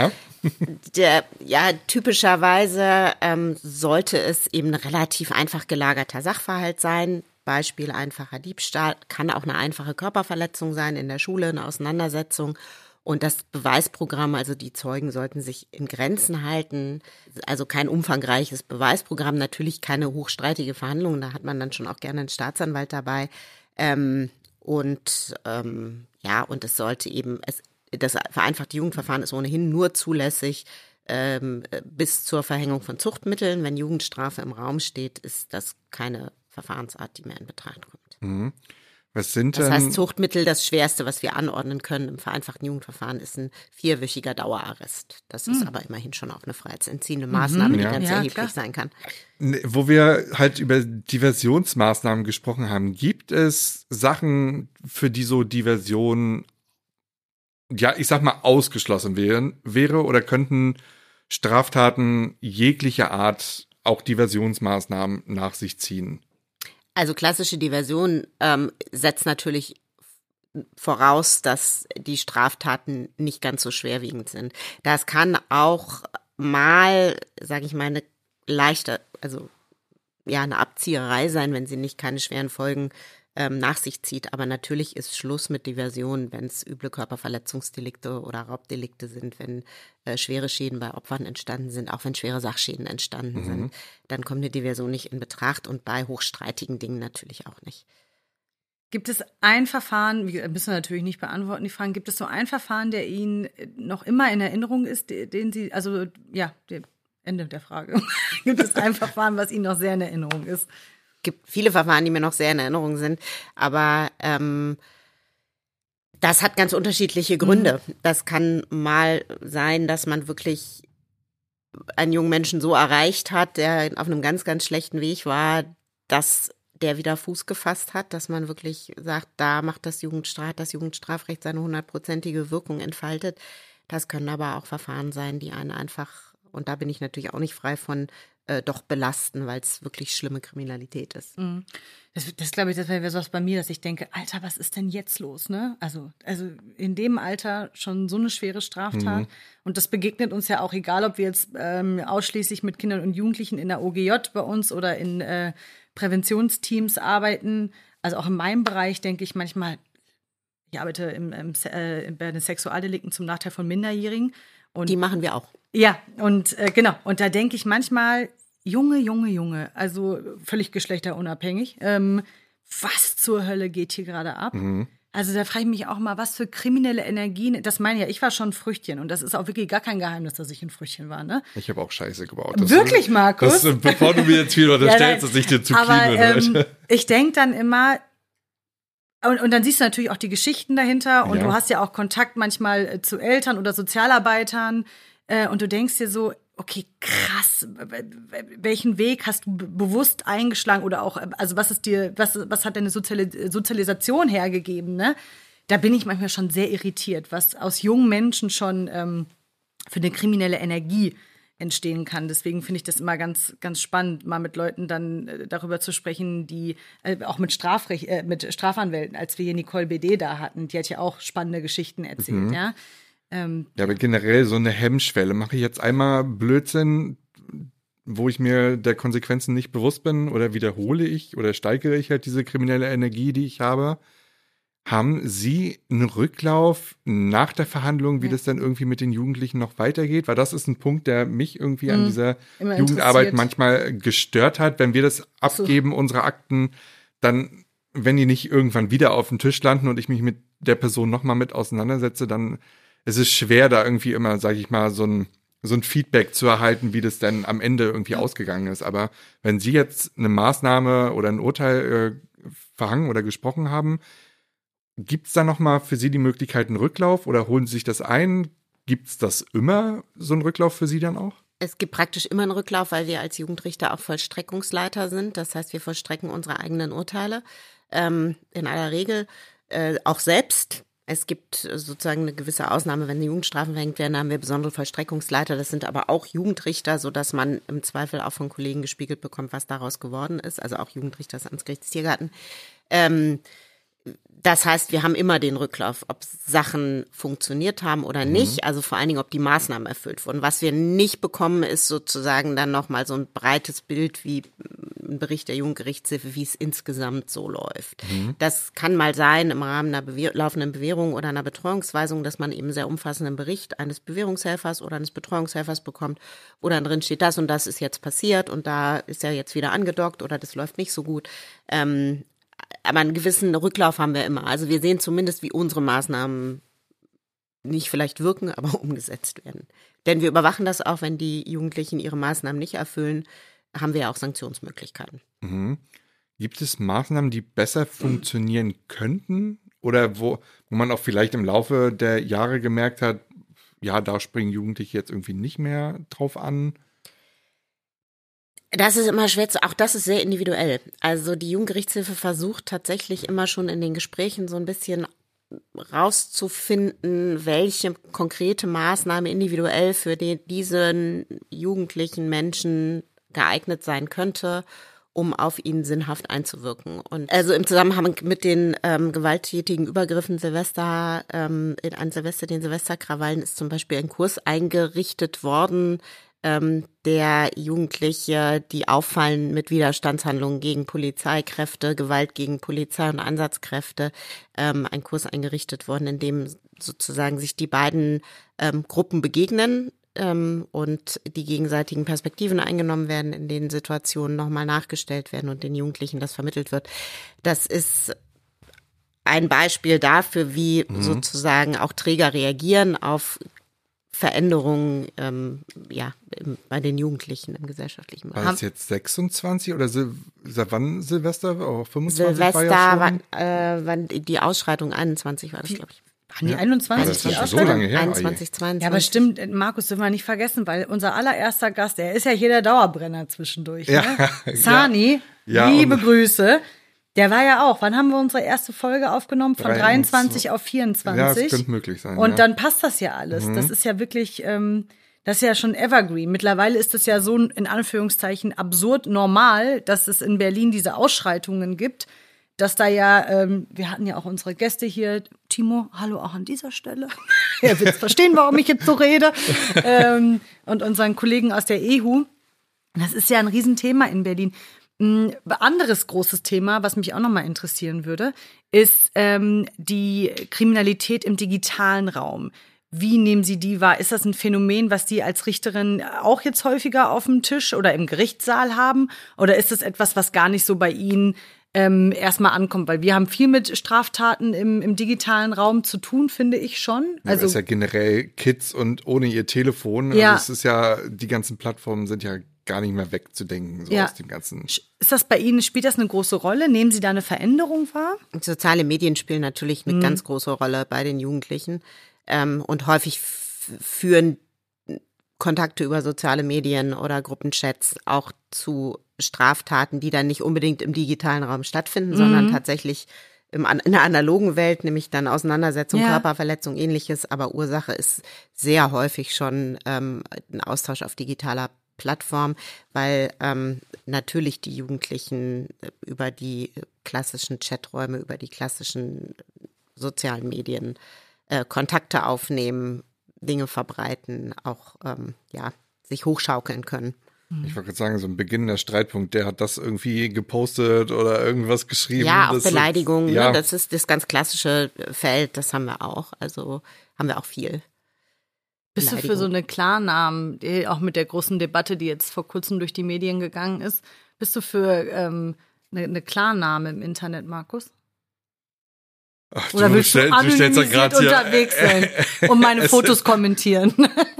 Typischerweise sollte es eben ein relativ einfach gelagerter Sachverhalt sein. Beispiel einfacher Diebstahl, kann auch eine einfache Körperverletzung sein in der Schule, eine Auseinandersetzung. Und das Beweisprogramm, also die Zeugen sollten sich in Grenzen halten, also kein umfangreiches Beweisprogramm, natürlich keine hochstreitige Verhandlung, da hat man dann schon auch gerne einen Staatsanwalt dabei. Und es sollte eben, das vereinfachte Jugendverfahren ist ohnehin nur zulässig bis zur Verhängung von Zuchtmitteln. Wenn Jugendstrafe im Raum steht, ist das keine Verfahrensart, die mehr in Betracht kommt. Was sind das heißt, Zuchtmittel, das Schwerste, was wir anordnen können im vereinfachten Jugendverfahren, ist ein 4-wöchiger Dauerarrest. Das ist aber immerhin schon auch eine freiheitsentziehende Maßnahme, die ganz erheblich sein kann. Wo wir halt über Diversionsmaßnahmen gesprochen haben, gibt es Sachen, für die so Diversion, ich sag mal, ausgeschlossen wäre oder könnten Straftaten jeglicher Art auch Diversionsmaßnahmen nach sich ziehen? Also klassische Diversion setzt natürlich voraus, dass die Straftaten nicht ganz so schwerwiegend sind. Das kann auch mal, sage ich mal, eine leichte, eine Abzieherei sein, wenn sie nicht keine schweren Folgen nach sich zieht. Aber natürlich ist Schluss mit Diversion, wenn es üble Körperverletzungsdelikte oder Raubdelikte sind, wenn schwere Schäden bei Opfern entstanden sind, auch wenn schwere Sachschäden entstanden sind. Dann kommt eine Diversion nicht in Betracht und bei hochstreitigen Dingen natürlich auch nicht. Gibt es ein Verfahren, müssen wir natürlich nicht beantworten, die Fragen, gibt es so ein Verfahren, der Ihnen noch immer in Erinnerung ist, den Sie, also ja, Ende der Frage. Gibt es ein Verfahren, was Ihnen noch sehr in Erinnerung ist? Es gibt viele Verfahren, die mir noch sehr in Erinnerung sind, aber das hat ganz unterschiedliche Gründe. Das kann mal sein, dass man wirklich einen jungen Menschen so erreicht hat, der auf einem ganz, ganz schlechten Weg war, dass der wieder Fuß gefasst hat, dass man wirklich sagt, da macht das Jugendstrafrecht seine 100%ige Wirkung entfaltet. Das können aber auch Verfahren sein, die einen einfach, und da bin ich natürlich auch nicht frei von, doch belasten, weil es wirklich schlimme Kriminalität ist. Das glaube ich, das wäre was bei mir, dass ich denke, Alter, was ist denn jetzt los, ne? Also in dem Alter schon so eine schwere Straftat. Und das begegnet uns ja auch, egal ob wir jetzt ausschließlich mit Kindern und Jugendlichen in der OGJ bei uns oder in Präventionsteams arbeiten. Also auch in meinem Bereich denke ich manchmal, ich arbeite bei den Sexualdelikten zum Nachteil von Minderjährigen. Und die machen wir auch. Ja, und genau. Und da denke ich manchmal, Junge, also völlig geschlechterunabhängig. Was zur Hölle geht hier gerade ab? Also da frage ich mich auch mal, was für kriminelle Energien, das meine ja, ich war schon ein Früchtchen und das ist auch wirklich gar kein Geheimnis, dass ich ein Früchtchen war, ne? Ich habe auch Scheiße gebaut. Wirklich, Markus? Bevor du mir jetzt wieder unterstellst, dass ich dir zu clean bin. Ich denke dann immer, und dann siehst du natürlich auch die Geschichten dahinter und du hast ja auch Kontakt manchmal zu Eltern oder Sozialarbeitern und du denkst dir so, okay, krass, welchen Weg hast du bewusst eingeschlagen oder auch, also was hat deine Sozialisation hergegeben, ne? Da bin ich manchmal schon sehr irritiert, was aus jungen Menschen schon für eine kriminelle Energie entstehen kann. Deswegen finde ich das immer ganz, ganz spannend, mal mit Leuten dann darüber zu sprechen, die auch mit Strafanwälten, als wir hier Nicole BD da hatten, die hat ja auch spannende Geschichten erzählt, ja. Ja, aber generell so eine Hemmschwelle. Mache ich jetzt einmal Blödsinn, wo ich mir der Konsequenzen nicht bewusst bin, oder wiederhole ich oder steigere ich halt diese kriminelle Energie, die ich habe? Haben Sie einen Rücklauf nach der Verhandlung, wie das dann irgendwie mit den Jugendlichen noch weitergeht? Weil das ist ein Punkt, der mich irgendwie an dieser Jugendarbeit manchmal gestört hat. Wenn wir das abgeben, unsere Akten, dann, wenn die nicht irgendwann wieder auf dem Tisch landen und ich mich mit der Person nochmal mit auseinandersetze, dann ist es schwer, da irgendwie immer, sage ich mal, so ein Feedback zu erhalten, wie das denn am Ende irgendwie ausgegangen ist. Aber wenn Sie jetzt eine Maßnahme oder ein Urteil verhangen oder gesprochen haben, gibt es da nochmal für Sie die Möglichkeit, einen Rücklauf oder holen Sie sich das ein? Gibt es das immer, so einen Rücklauf für Sie dann auch? Es gibt praktisch immer einen Rücklauf, weil wir als Jugendrichter auch Vollstreckungsleiter sind. Das heißt, wir vollstrecken unsere eigenen Urteile in aller Regel auch selbst. Es gibt sozusagen eine gewisse Ausnahme, wenn Jugendstrafen verhängt werden, haben wir besondere Vollstreckungsleiter. Das sind aber auch Jugendrichter, sodass man im Zweifel auch von Kollegen gespiegelt bekommt, was daraus geworden ist. Also auch Jugendrichter des Amtsgerichts Tiergarten. Das heißt, wir haben immer den Rücklauf, ob Sachen funktioniert haben oder nicht, also vor allen Dingen, ob die Maßnahmen erfüllt wurden. Was wir nicht bekommen, ist sozusagen dann nochmal so ein breites Bild wie ein Bericht der Jugendgerichtshilfe, wie es insgesamt so läuft. Das kann mal sein im Rahmen einer laufenden Bewährung oder einer Betreuungsweisung, dass man eben einen sehr umfassenden Bericht eines Bewährungshelfers oder eines Betreuungshelfers bekommt, oder drin steht, das und das ist jetzt passiert und da ist er jetzt wieder angedockt oder das läuft nicht so gut. Aber einen gewissen Rücklauf haben wir immer. Also wir sehen zumindest, wie unsere Maßnahmen nicht vielleicht wirken, aber umgesetzt werden. Denn wir überwachen das auch, wenn die Jugendlichen ihre Maßnahmen nicht erfüllen, haben wir ja auch Sanktionsmöglichkeiten. Gibt es Maßnahmen, die besser funktionieren könnten? Oder wo man auch vielleicht im Laufe der Jahre gemerkt hat, ja, da springen Jugendliche jetzt irgendwie nicht mehr drauf an? Das ist immer schwer auch das ist sehr individuell. Also die Jugendgerichtshilfe versucht tatsächlich immer schon in den Gesprächen so ein bisschen rauszufinden, welche konkrete Maßnahme individuell für diesen jugendlichen Menschen geeignet sein könnte, um auf ihn sinnhaft einzuwirken. Und also im Zusammenhang mit den gewalttätigen Übergriffen den Silvesterkrawallen ist zum Beispiel ein Kurs eingerichtet worden, der Jugendliche, die auffallen mit Widerstandshandlungen gegen Polizeikräfte, Gewalt gegen Polizei und Einsatzkräfte, ein Kurs eingerichtet worden, in dem sozusagen sich die beiden Gruppen begegnen und die gegenseitigen Perspektiven eingenommen werden, in denen Situationen nochmal nachgestellt werden und den Jugendlichen das vermittelt wird. Das ist ein Beispiel dafür, wie sozusagen auch Träger reagieren auf Veränderungen bei den Jugendlichen im gesellschaftlichen Bereich. War das jetzt 26 oder seit wann Silvester? Oh, 25 Silvester war ja schon? war die Ausschreitung 21 war das, glaube ich. Waren die 21? Das ist die schon so lange her. 21, 22. Ja, aber stimmt, Markus, dürfen wir nicht vergessen, weil unser allererster Gast, der ist ja hier der Dauerbrenner zwischendurch. Ja, Ne? Sani, liebe Grüße. Der war ja auch, wann haben wir unsere erste Folge aufgenommen? Von 23 auf 24. Ja, das könnte möglich sein. Und dann passt das ja alles. Das ist ja wirklich, das ist ja schon evergreen. Mittlerweile ist es ja so in Anführungszeichen absurd normal, dass es in Berlin diese Ausschreitungen gibt, dass da ja, wir hatten ja auch unsere Gäste hier, Timo, hallo auch an dieser Stelle. Er wird verstehen, warum ich jetzt so rede. Und unseren Kollegen aus der EHU. Das ist ja ein Riesenthema in Berlin. Ein anderes großes Thema, was mich auch nochmal interessieren würde, ist die Kriminalität im digitalen Raum. Wie nehmen Sie die wahr? Ist das ein Phänomen, was Sie als Richterin auch jetzt häufiger auf dem Tisch oder im Gerichtssaal haben? Oder ist das etwas, was gar nicht so bei Ihnen erstmal ankommt? Weil wir haben viel mit Straftaten im digitalen Raum zu tun, finde ich schon. Ja, also ist ja generell Kids und ohne ihr Telefon. Ja. Also es ist ja, die ganzen Plattformen sind ja gar nicht mehr wegzudenken, so aus dem ganzen. Ist das bei Ihnen, spielt das eine große Rolle? Nehmen Sie da eine Veränderung wahr? Soziale Medien spielen natürlich eine ganz große Rolle bei den Jugendlichen. Und häufig führen Kontakte über soziale Medien oder Gruppenchats auch zu Straftaten, die dann nicht unbedingt im digitalen Raum stattfinden, sondern tatsächlich in der analogen Welt, nämlich dann Auseinandersetzung, Körperverletzung, Ähnliches. Aber Ursache ist sehr häufig schon ein Austausch auf digitaler Plattform, weil natürlich die Jugendlichen über die klassischen Chaträume, über die klassischen sozialen Medien Kontakte aufnehmen, Dinge verbreiten, auch sich hochschaukeln können. Ich wollte gerade sagen, so ein beginnender Streitpunkt, der hat das irgendwie gepostet oder irgendwas geschrieben. Ja, auch Beleidigungen, ne? Das ist das ganz klassische Feld, das haben wir auch. Also haben wir auch viel. Bist du für so eine Klarnamen, auch mit der großen Debatte, die jetzt vor kurzem durch die Medien gegangen ist, bist du für eine Klarname im Internet, Markus? Ach, Oder willst du anonymisiert unterwegs sein und meine Fotos kommentieren?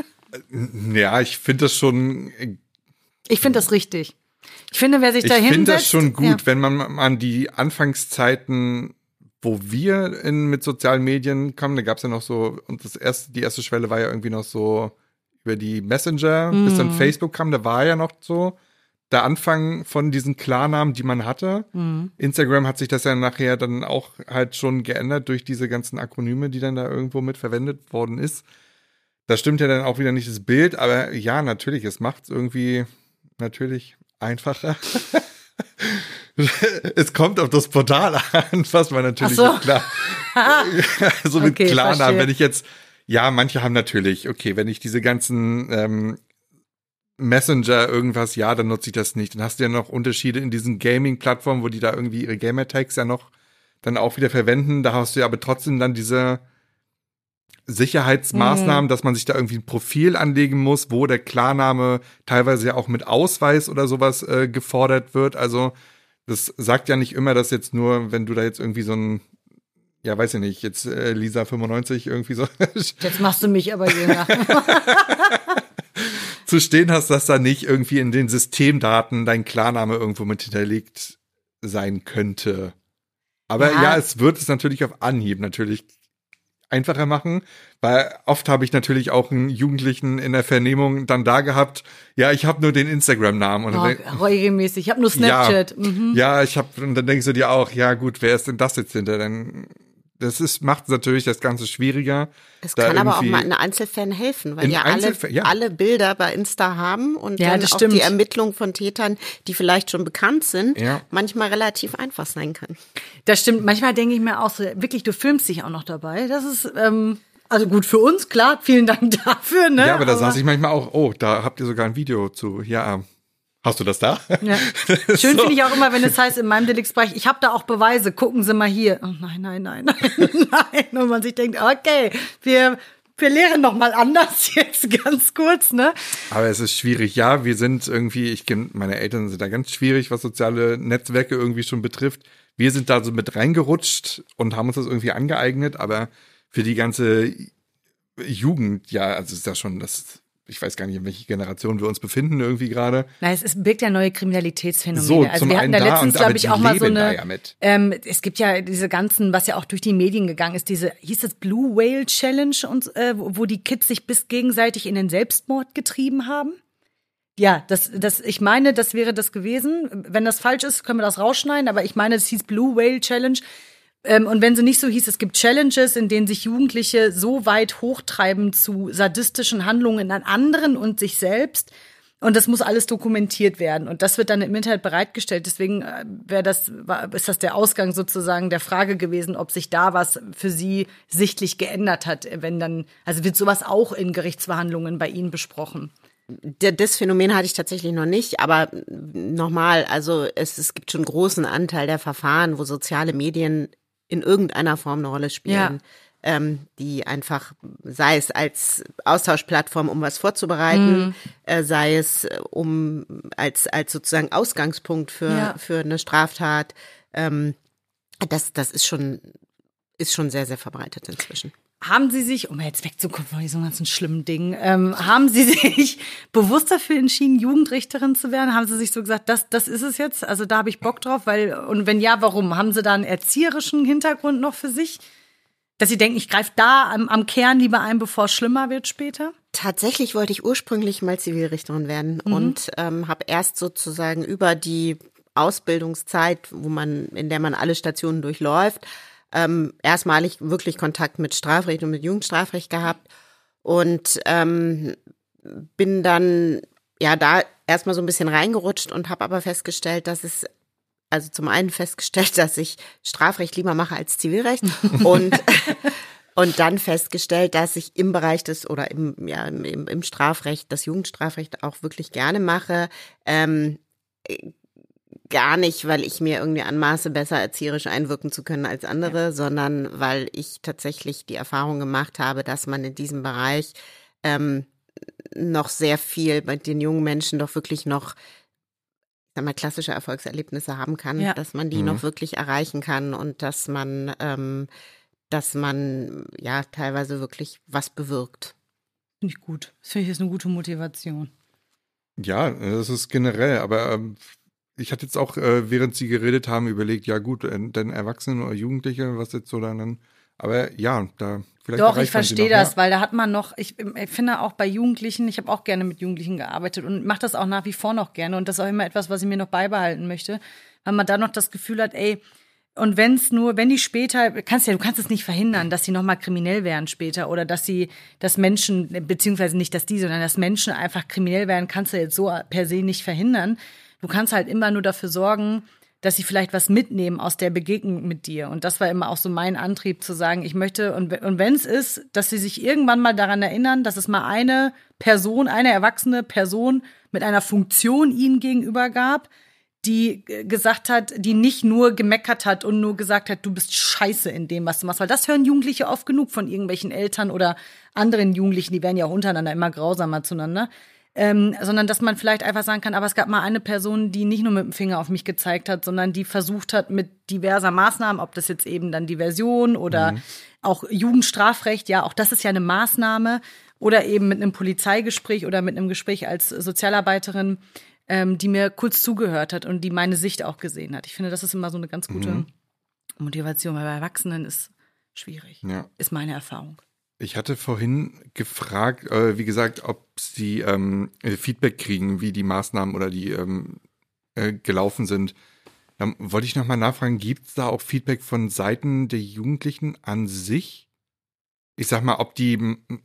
Ja, ich finde das schon. Ich finde das richtig. Ich finde, wer sich da hinsetzt. Ich finde das schon gut, wenn man an die Anfangszeiten, wo wir mit sozialen Medien kamen, da gab es ja noch so, und die erste Schwelle war ja irgendwie noch so über die Messenger, bis dann Facebook kam, da war ja noch so der Anfang von diesen Klarnamen, die man hatte. Instagram hat sich das ja nachher dann auch halt schon geändert durch diese ganzen Akronyme, die dann da irgendwo mit verwendet worden ist. Das stimmt ja dann auch wieder nicht das Bild, aber ja, natürlich, es macht es irgendwie natürlich einfacher. Es kommt auf das Portal an, was man natürlich klar. So mit Klarnamen, wenn ich jetzt, manche haben natürlich, okay, wenn ich diese ganzen Messenger irgendwas, dann nutze ich das nicht. Dann hast du ja noch Unterschiede in diesen Gaming-Plattformen, wo die da irgendwie ihre Gamer-Tags ja noch dann auch wieder verwenden. Da hast du ja aber trotzdem dann diese Sicherheitsmaßnahmen, dass man sich da irgendwie ein Profil anlegen muss, wo der Klarname teilweise ja auch mit Ausweis oder sowas gefordert wird. Also das sagt ja nicht immer, dass jetzt nur, wenn du da jetzt irgendwie so ein, weiß ich nicht, jetzt Lisa 95 irgendwie so. Jetzt machst du mich aber jünger. zu stehen hast, dass da nicht irgendwie in den Systemdaten dein Klarname irgendwo mit hinterlegt sein könnte. Aber es wird es natürlich auf Anhieb natürlich einfacher machen, weil oft habe ich natürlich auch einen Jugendlichen in der Vernehmung dann da gehabt, ich habe nur den Instagram-Namen. Regelmäßig, ich habe nur Snapchat. Und dann denkst du dir auch, gut, wer ist denn das jetzt hinter? Macht natürlich das Ganze schwieriger. Es kann aber auch mal in Einzelfällen helfen, weil alle Bilder bei Insta haben und dann auch die Ermittlung von Tätern, die vielleicht schon bekannt sind, manchmal relativ einfach sein kann. Das stimmt. Manchmal denke ich mir auch so, wirklich, du filmst dich auch noch dabei. Das ist Also gut für uns, klar, vielen Dank dafür. Ne? Ja, aber da saß ich manchmal auch, oh, da habt ihr sogar ein Video zu. Ja, hast du das da? Ja. Schön finde ich auch immer, wenn es heißt, in meinem Deliktsbereich, ich habe da auch Beweise, gucken Sie mal hier. Oh, nein. Und man sich denkt, okay, wir lehren noch mal anders jetzt ganz kurz, ne? Aber es ist schwierig. Ja, wir sind irgendwie, meine Eltern sind da ganz schwierig, was soziale Netzwerke irgendwie schon betrifft. Wir sind da so mit reingerutscht und haben uns das irgendwie angeeignet, aber für die ganze Jugend, ja, also ist das schon ich weiß gar nicht, in welcher Generation wir uns befinden irgendwie gerade. Na, es birgt ja neue Kriminalitätsphänomene. So, also wir hatten da letztens, glaube ich, auch mal so eine, es gibt ja diese ganzen, was ja auch durch die Medien gegangen ist, hieß das Blue Whale Challenge, wo die Kids sich bis gegenseitig in den Selbstmord getrieben haben. Ja, ich meine, das wäre das gewesen. Wenn das falsch ist, können wir das rausschneiden, aber ich meine, es hieß Blue Whale Challenge. Und wenn sie nicht so hieß, es gibt Challenges, in denen sich Jugendliche so weit hochtreiben zu sadistischen Handlungen an anderen und sich selbst. Und das muss alles dokumentiert werden. Und das wird dann im Internet bereitgestellt. Deswegen ist das der Ausgang sozusagen der Frage gewesen, ob sich da was für sie sichtlich geändert hat. Also wird sowas auch in Gerichtsverhandlungen bei Ihnen besprochen? Das Phänomen hatte ich tatsächlich noch nicht, aber nochmal, also es gibt schon einen großen Anteil der Verfahren, wo soziale Medien in irgendeiner Form eine Rolle spielen, die einfach, sei es als Austauschplattform, um was vorzubereiten, sei es als sozusagen Ausgangspunkt für eine Straftat. Das ist schon sehr, sehr verbreitet inzwischen. Haben Sie sich, um jetzt wegzukommen von diesen ganzen schlimmen Dingen, haben Sie sich bewusst dafür entschieden, Jugendrichterin zu werden? Haben Sie sich so gesagt, das ist es jetzt? Also da habe ich Bock drauf, und wenn ja, warum? Haben Sie da einen erzieherischen Hintergrund noch für sich? Dass Sie denken, ich greife da am Kern lieber ein, bevor es schlimmer wird später? Tatsächlich wollte ich ursprünglich mal Zivilrichterin werden und habe erst sozusagen über die Ausbildungszeit, in der man alle Stationen durchläuft, erstmalig wirklich Kontakt mit Strafrecht und mit Jugendstrafrecht gehabt und bin dann da erstmal so ein bisschen reingerutscht und habe aber festgestellt, dass zum einen festgestellt, dass ich Strafrecht lieber mache als Zivilrecht und dann festgestellt, dass ich im Bereich im Strafrecht, das Jugendstrafrecht auch wirklich gerne mache. Gar nicht, weil ich mir irgendwie anmaße, besser erzieherisch einwirken zu können als andere, sondern weil ich tatsächlich die Erfahrung gemacht habe, dass man in diesem Bereich noch sehr viel bei den jungen Menschen doch wirklich noch, ich sag mal, klassische Erfolgserlebnisse haben kann, dass man die noch wirklich erreichen kann und dass man teilweise wirklich was bewirkt. Finde ich gut. Das finde ich ist eine gute Motivation. Ja, das ist generell, aber ich hatte jetzt auch, während Sie geredet haben, überlegt, ja gut, denn Erwachsene oder Jugendliche, was jetzt so dann, aber ja, da vielleicht. Doch, ich verstehe das, weil da hat man noch, ich finde auch bei Jugendlichen, ich habe auch gerne mit Jugendlichen gearbeitet und mache das auch nach wie vor noch gerne und das ist auch immer etwas, was ich mir noch beibehalten möchte, weil man da noch das Gefühl hat, und wenn die später, du kannst es nicht verhindern, dass sie nochmal kriminell werden später oder dass Menschen, beziehungsweise nicht, sondern dass Menschen einfach kriminell werden, kannst du jetzt so per se nicht verhindern. Du kannst halt immer nur dafür sorgen, dass sie vielleicht was mitnehmen aus der Begegnung mit dir. Und das war immer auch so mein Antrieb zu sagen, ich möchte, und wenn es ist, dass sie sich irgendwann mal daran erinnern, dass es mal eine erwachsene Person mit einer Funktion ihnen gegenüber gab, die gesagt hat, die nicht nur gemeckert hat und nur gesagt hat, du bist scheiße in dem, was du machst. Weil das hören Jugendliche oft genug von irgendwelchen Eltern oder anderen Jugendlichen, die werden ja auch untereinander immer grausamer zueinander. Sondern dass man vielleicht einfach sagen kann, aber es gab mal eine Person, die nicht nur mit dem Finger auf mich gezeigt hat, sondern die versucht hat mit diverser Maßnahmen, ob das jetzt eben dann Diversion oder auch Jugendstrafrecht, ja, auch das ist ja eine Maßnahme, oder eben mit einem Polizeigespräch oder mit einem Gespräch als Sozialarbeiterin, die mir kurz zugehört hat und die meine Sicht auch gesehen hat. Ich finde, das ist immer so eine ganz gute Motivation, weil bei Erwachsenen ist schwierig, ist meine Erfahrung. Ich hatte vorhin gefragt, wie gesagt, ob Sie Feedback kriegen, wie die Maßnahmen oder die gelaufen sind. Dann wollte ich nochmal nachfragen, gibt es da auch Feedback von Seiten der Jugendlichen an sich? Ich sag mal, ob die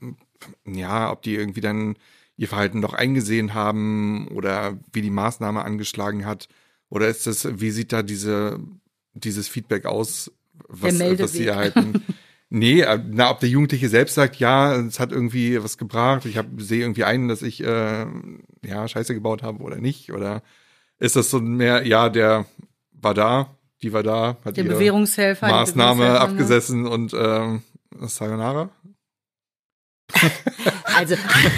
irgendwie dann ihr Verhalten doch eingesehen haben oder wie die Maßnahme angeschlagen hat? Oder wie sieht da dieses Feedback aus, was Sie erhalten? Nee, ob der Jugendliche selbst sagt, ja, es hat irgendwie was gebracht, ich sehe irgendwie ein, dass ich Scheiße gebaut habe oder nicht, oder ist das so mehr, ja, der war da, die war da, hat Der ihre Bewährungshelfer, Maßnahme abgesessen und Sayonara? Also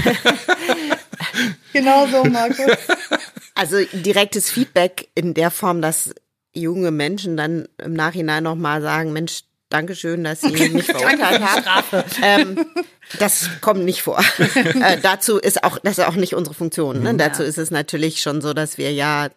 genau so, Markus. Also direktes Feedback in der Form, dass junge Menschen dann im Nachhinein nochmal sagen, Mensch, Dankeschön, dass Sie mich verurteilt haben. Das kommt nicht vor. Dazu ist das ist auch nicht unsere Funktion. Ne? Dazu ist es natürlich schon so, dass wir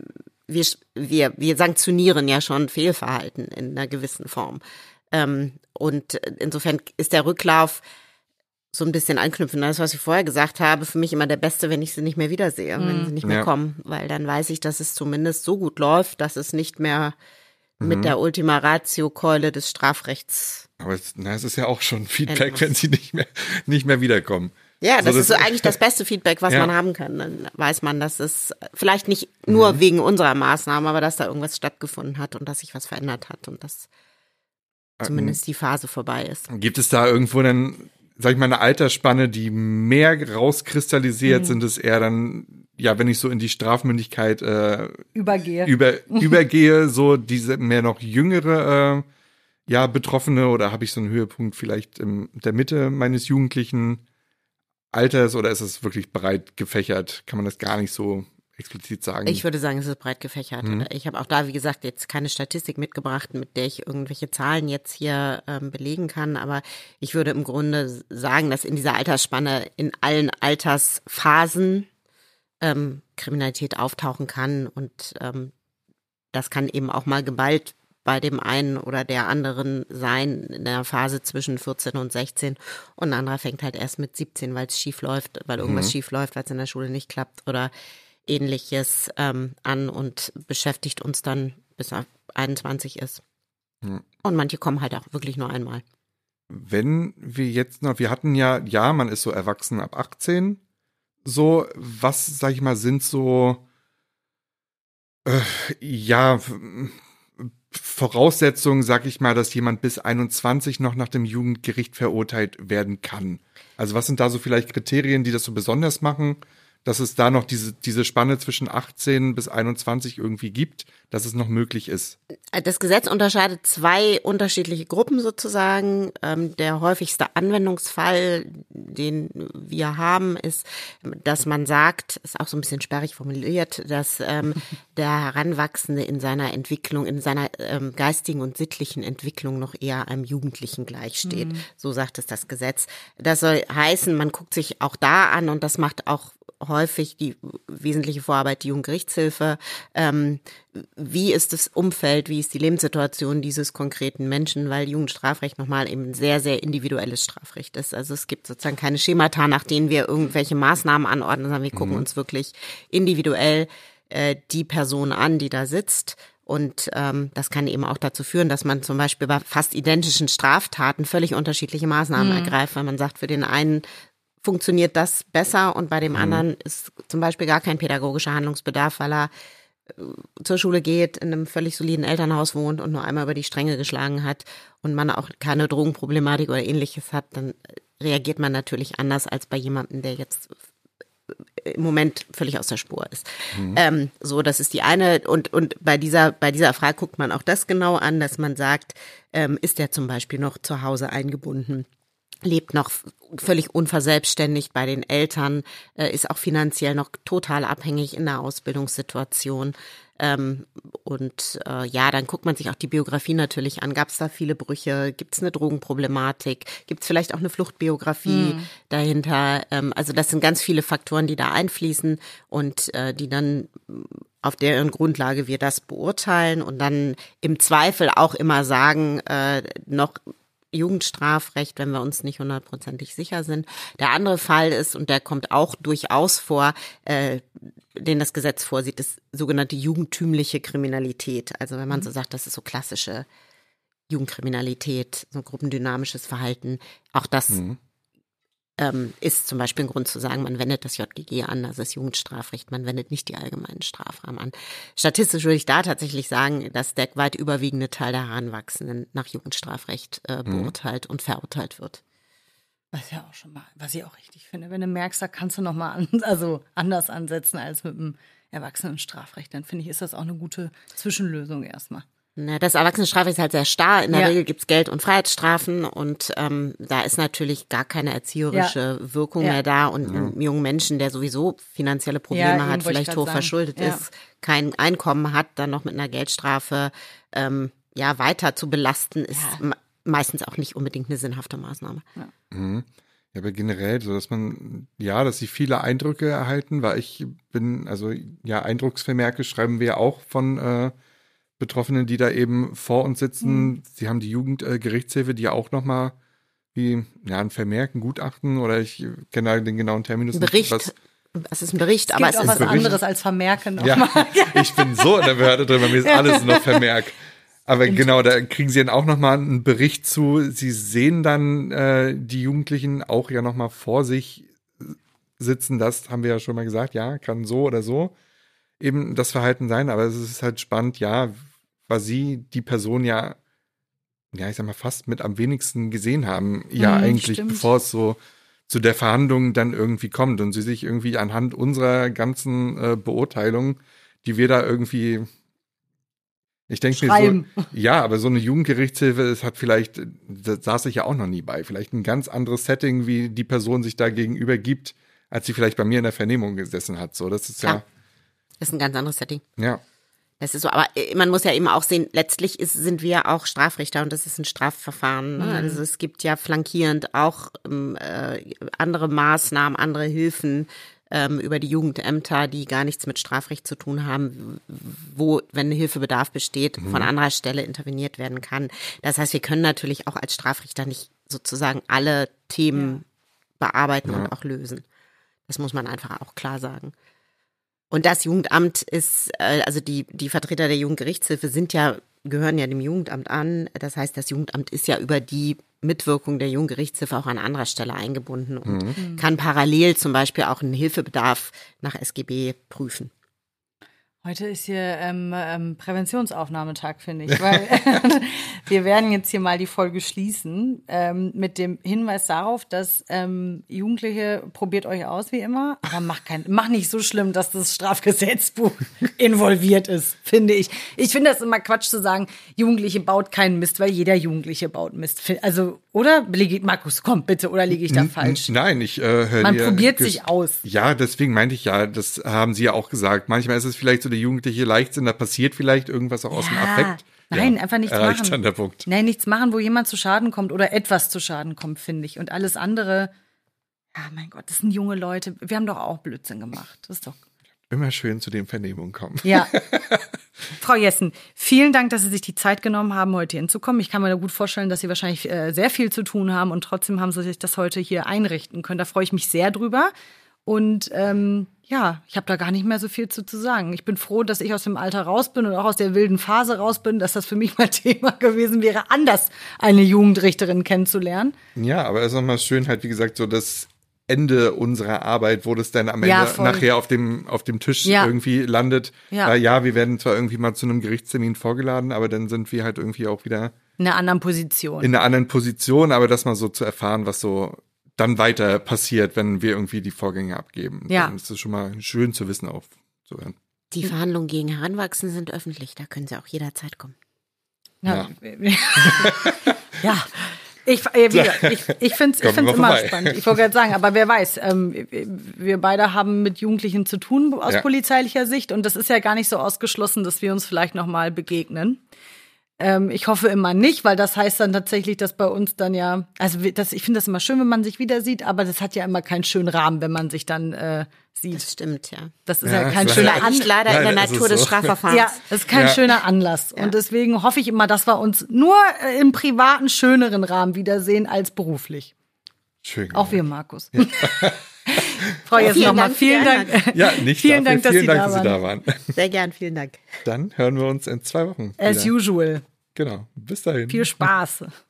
sanktionieren ja schon Fehlverhalten in einer gewissen Form. Und insofern ist der Rücklauf so ein bisschen anknüpfen an das, was ich vorher gesagt habe, für mich immer der Beste, wenn ich sie nicht mehr wiedersehe, wenn sie nicht mehr kommen. Weil dann weiß ich, dass es zumindest so gut läuft, dass es nicht mehr mit der Ultima Ratio-Keule des Strafrechts. Aber es ist ja auch schon Feedback, wenn sie nicht mehr wiederkommen. Ja, das ist so eigentlich das beste Feedback, was man haben kann. Dann weiß man, dass es vielleicht nicht nur wegen unserer Maßnahmen, aber dass da irgendwas stattgefunden hat und dass sich was verändert hat und dass zumindest die Phase vorbei ist. Gibt es da irgendwo dann, sag ich mal, eine Altersspanne, die mehr rauskristallisiert? Sind es eher dann, ja, wenn ich so in die Strafmündigkeit übergehe, so diese mehr noch jüngere Betroffene, oder habe ich so einen Höhepunkt vielleicht in der Mitte meines jugendlichen Alters, oder ist es wirklich breit gefächert? Kann man das gar nicht so explizit sagen? Ich würde sagen, es ist breit gefächert. Ich habe auch da, wie gesagt, jetzt keine Statistik mitgebracht, mit der ich irgendwelche Zahlen jetzt hier belegen kann, aber ich würde im Grunde sagen, dass in dieser Altersspanne in allen Altersphasen Kriminalität auftauchen kann und das kann eben auch mal geballt bei dem einen oder der anderen sein, in der Phase zwischen 14 und 16 und ein anderer fängt halt erst mit 17, weil es schief läuft, weil irgendwas schief läuft, weil es in der Schule nicht klappt oder Ähnliches an und beschäftigt uns dann, bis er 21 ist. Und manche kommen halt auch wirklich nur einmal. Wenn wir jetzt noch, wir hatten ja, man ist so erwachsen ab 18, so, was, sag ich mal, sind so, Voraussetzungen, sag ich mal, dass jemand bis 21 noch nach dem Jugendgericht verurteilt werden kann. Also was sind da so vielleicht Kriterien, die das so besonders machen, dass es da noch diese Spanne zwischen 18 bis 21 irgendwie gibt, dass es noch möglich ist? Das Gesetz unterscheidet zwei unterschiedliche Gruppen sozusagen. Der häufigste Anwendungsfall, den wir haben, ist, dass man sagt, ist auch so ein bisschen sperrig formuliert, dass der Heranwachsende in seiner Entwicklung, in seiner geistigen und sittlichen Entwicklung noch eher einem Jugendlichen gleichsteht. So sagt es das Gesetz. Das soll heißen, man guckt sich auch da an und das macht auch häufig die wesentliche Vorarbeit, die Jugendgerichtshilfe. Wie ist das Umfeld, wie ist die Lebenssituation dieses konkreten Menschen, weil Jugendstrafrecht nochmal eben ein sehr, sehr individuelles Strafrecht ist. Also es gibt sozusagen keine Schemata, nach denen wir irgendwelche Maßnahmen anordnen, sondern wir gucken uns wirklich individuell die Person an, die da sitzt. Und das kann eben auch dazu führen, dass man zum Beispiel bei fast identischen Straftaten völlig unterschiedliche Maßnahmen ergreift, weil man sagt, für den einen funktioniert das besser und bei dem anderen ist zum Beispiel gar kein pädagogischer Handlungsbedarf, weil er zur Schule geht, in einem völlig soliden Elternhaus wohnt und nur einmal über die Stränge geschlagen hat und man auch keine Drogenproblematik oder Ähnliches hat, dann reagiert man natürlich anders als bei jemandem, der jetzt im Moment völlig aus der Spur ist. So, das ist die eine. Und bei dieser Frage guckt man auch das genau an, dass man sagt, ist der zum Beispiel noch zu Hause eingebunden? Lebt noch völlig unverselbstständigt bei den Eltern, ist auch finanziell noch total abhängig in der Ausbildungssituation. Dann guckt man sich auch die Biografie natürlich an. Gab es da viele Brüche? Gibt es eine Drogenproblematik? Gibt es vielleicht auch eine Fluchtbiografie dahinter? Also das sind ganz viele Faktoren, die da einfließen und die dann auf deren Grundlage wir das beurteilen und dann im Zweifel auch immer sagen, noch Jugendstrafrecht, wenn wir uns nicht 100%ig sicher sind. Der andere Fall ist, und der kommt auch durchaus vor, den das Gesetz vorsieht, ist sogenannte jugendtümliche Kriminalität. Also wenn man so sagt, das ist so klassische Jugendkriminalität, so gruppendynamisches Verhalten. Auch das ist zum Beispiel ein Grund zu sagen, man wendet das JGG an, also das Jugendstrafrecht, man wendet nicht die allgemeinen Strafrahmen an. Statistisch würde ich da tatsächlich sagen, dass der weit überwiegende Teil der Heranwachsenden nach Jugendstrafrecht beurteilt und verurteilt wird. Was ja auch schon mal, was ich auch richtig finde, wenn du merkst, da kannst du nochmal anders ansetzen als mit dem Erwachsenenstrafrecht, dann finde ich, ist das auch eine gute Zwischenlösung erstmal. Das Erwachsenenstrafrecht ist halt sehr starr. In der Regel gibt's Geld- und Freiheitsstrafen und da ist natürlich gar keine erzieherische Wirkung mehr da. Und einem jungen Menschen, der sowieso finanzielle Probleme hat, vielleicht hochverschuldet ist, kein Einkommen hat, dann noch mit einer Geldstrafe weiter zu belasten, ist meistens auch nicht unbedingt eine sinnhafte Maßnahme. Ja. Ja, aber generell, so dass dass sie viele Eindrücke erhalten, weil Eindrucksvermerke schreiben wir auch von Betroffenen, die da eben vor uns sitzen. Sie haben die Jugendgerichtshilfe, die ja auch nochmal ein Vermerk, ein Gutachten oder ich kenne den genauen Terminus nicht. Bericht. Es ist ein Bericht, aber es ist auch was anderes als Vermerke nochmal. Ja, ich bin so in der Behörde drin, bei mir ist alles noch Vermerk. Aber genau, da kriegen sie dann auch nochmal einen Bericht zu. Sie sehen dann die Jugendlichen auch ja nochmal vor sich sitzen. Das haben wir ja schon mal gesagt, kann so oder so eben das Verhalten sein. Aber es ist halt spannend, weil sie die Person ich sag mal, fast mit am wenigsten gesehen haben. Eigentlich, stimmt. Bevor es so zu der Verhandlung dann irgendwie kommt. Und sie sich irgendwie anhand unserer ganzen Beurteilung, die wir da irgendwie... Ich denke mir so, aber so eine Jugendgerichtshilfe, es hat vielleicht, da saß ich ja auch noch nie bei, vielleicht ein ganz anderes Setting, wie die Person sich da gegenüber gibt, als sie vielleicht bei mir in der Vernehmung gesessen hat. So, das ist Das ist ein ganz anderes Setting. Ja. Das ist so, aber man muss ja eben auch sehen, letztlich sind wir auch Strafrichter und das ist ein Strafverfahren. Ne? Also es gibt ja flankierend auch andere Maßnahmen, andere Hilfen, über die Jugendämter, die gar nichts mit Strafrecht zu tun haben, wo, wenn Hilfebedarf besteht, von anderer Stelle interveniert werden kann. Das heißt, wir können natürlich auch als Strafrichter nicht sozusagen alle Themen bearbeiten und auch lösen. Das muss man einfach auch klar sagen. Und das Jugendamt ist, also die Vertreter der Jugendgerichtshilfe gehören ja dem Jugendamt an. Das heißt, das Jugendamt ist ja über die Mitwirkung der Jugendgerichtshilfe auch an anderer Stelle eingebunden und kann parallel zum Beispiel auch einen Hilfebedarf nach SGB prüfen. Heute ist hier Präventionsaufnahmetag, finde ich, weil wir werden jetzt hier mal die Folge schließen mit dem Hinweis darauf, dass Jugendliche, probiert euch aus wie immer, aber macht nicht so schlimm, dass das Strafgesetzbuch involviert ist, finde ich. Ich finde das immer Quatsch zu sagen, Jugendliche baut keinen Mist, weil jeder Jugendliche baut Mist. Also, oder? Markus, komm bitte, oder liege ich da falsch? Nein, ich höre Man probiert sich aus. Ja, deswegen meinte ich das haben Sie ja auch gesagt. Manchmal ist es vielleicht so der jugendliche Leichtsinn, da passiert vielleicht irgendwas auch aus dem Affekt. Nein, einfach nichts machen. Dann der Punkt. Nein, nichts machen, wo jemand zu Schaden kommt oder etwas zu Schaden kommt, finde ich. Und alles andere, mein Gott, das sind junge Leute. Wir haben doch auch Blödsinn gemacht. Das ist doch immer schön zu den Vernehmungen kommen. Ja. Frau Jessen, vielen Dank, dass Sie sich die Zeit genommen haben, heute hinzukommen. Ich kann mir gut vorstellen, dass Sie wahrscheinlich sehr viel zu tun haben und trotzdem haben Sie sich das heute hier einrichten können. Da freue ich mich sehr drüber. Und ich habe da gar nicht mehr so viel zu sagen. Ich bin froh, dass ich aus dem Alter raus bin und auch aus der wilden Phase raus bin, dass das für mich mal Thema gewesen wäre, anders eine Jugendrichterin kennenzulernen. Ja, aber es ist nochmal schön, halt wie gesagt, so das Ende unserer Arbeit, wo das dann am Ende nachher auf dem Tisch irgendwie landet. Ja. Wir werden zwar irgendwie mal zu einem Gerichtstermin vorgeladen, aber dann sind wir halt irgendwie auch wieder in einer anderen Position, aber das mal so zu erfahren, was so dann weiter passiert, wenn wir irgendwie die Vorgänge abgeben. Ja. Dann ist es schon mal schön zu wissen, auch zu hören. Die Verhandlungen gegen Heranwachsende sind öffentlich, da können Sie auch jederzeit kommen. Ja. Ich finde es immer spannend. Ich wollte gerade sagen, aber wer weiß, wir beide haben mit Jugendlichen zu tun aus polizeilicher Sicht und das ist ja gar nicht so ausgeschlossen, dass wir uns vielleicht nochmal begegnen. Ich hoffe immer nicht, weil das heißt dann tatsächlich, dass bei uns dann ich finde das immer schön, wenn man sich wieder sieht, aber das hat ja immer keinen schönen Rahmen, wenn man sich dann sieht. Das stimmt, ja. Das ist ja kein schöner Anlass. Leider in der Natur des Strafverfahrens. Ja, das ist kein schöner Anlass. Und deswegen hoffe ich immer, dass wir uns nur im privaten, schöneren Rahmen wiedersehen als beruflich. Schön. Auch wir, Markus. Ja. Frau Jessen, nochmal vielen Dank. Ja, nicht vielen Dank, dass Sie da waren. Sehr gern, vielen Dank. Dann hören wir uns in 2 Wochen. As usual. Genau. Bis dahin. Viel Spaß.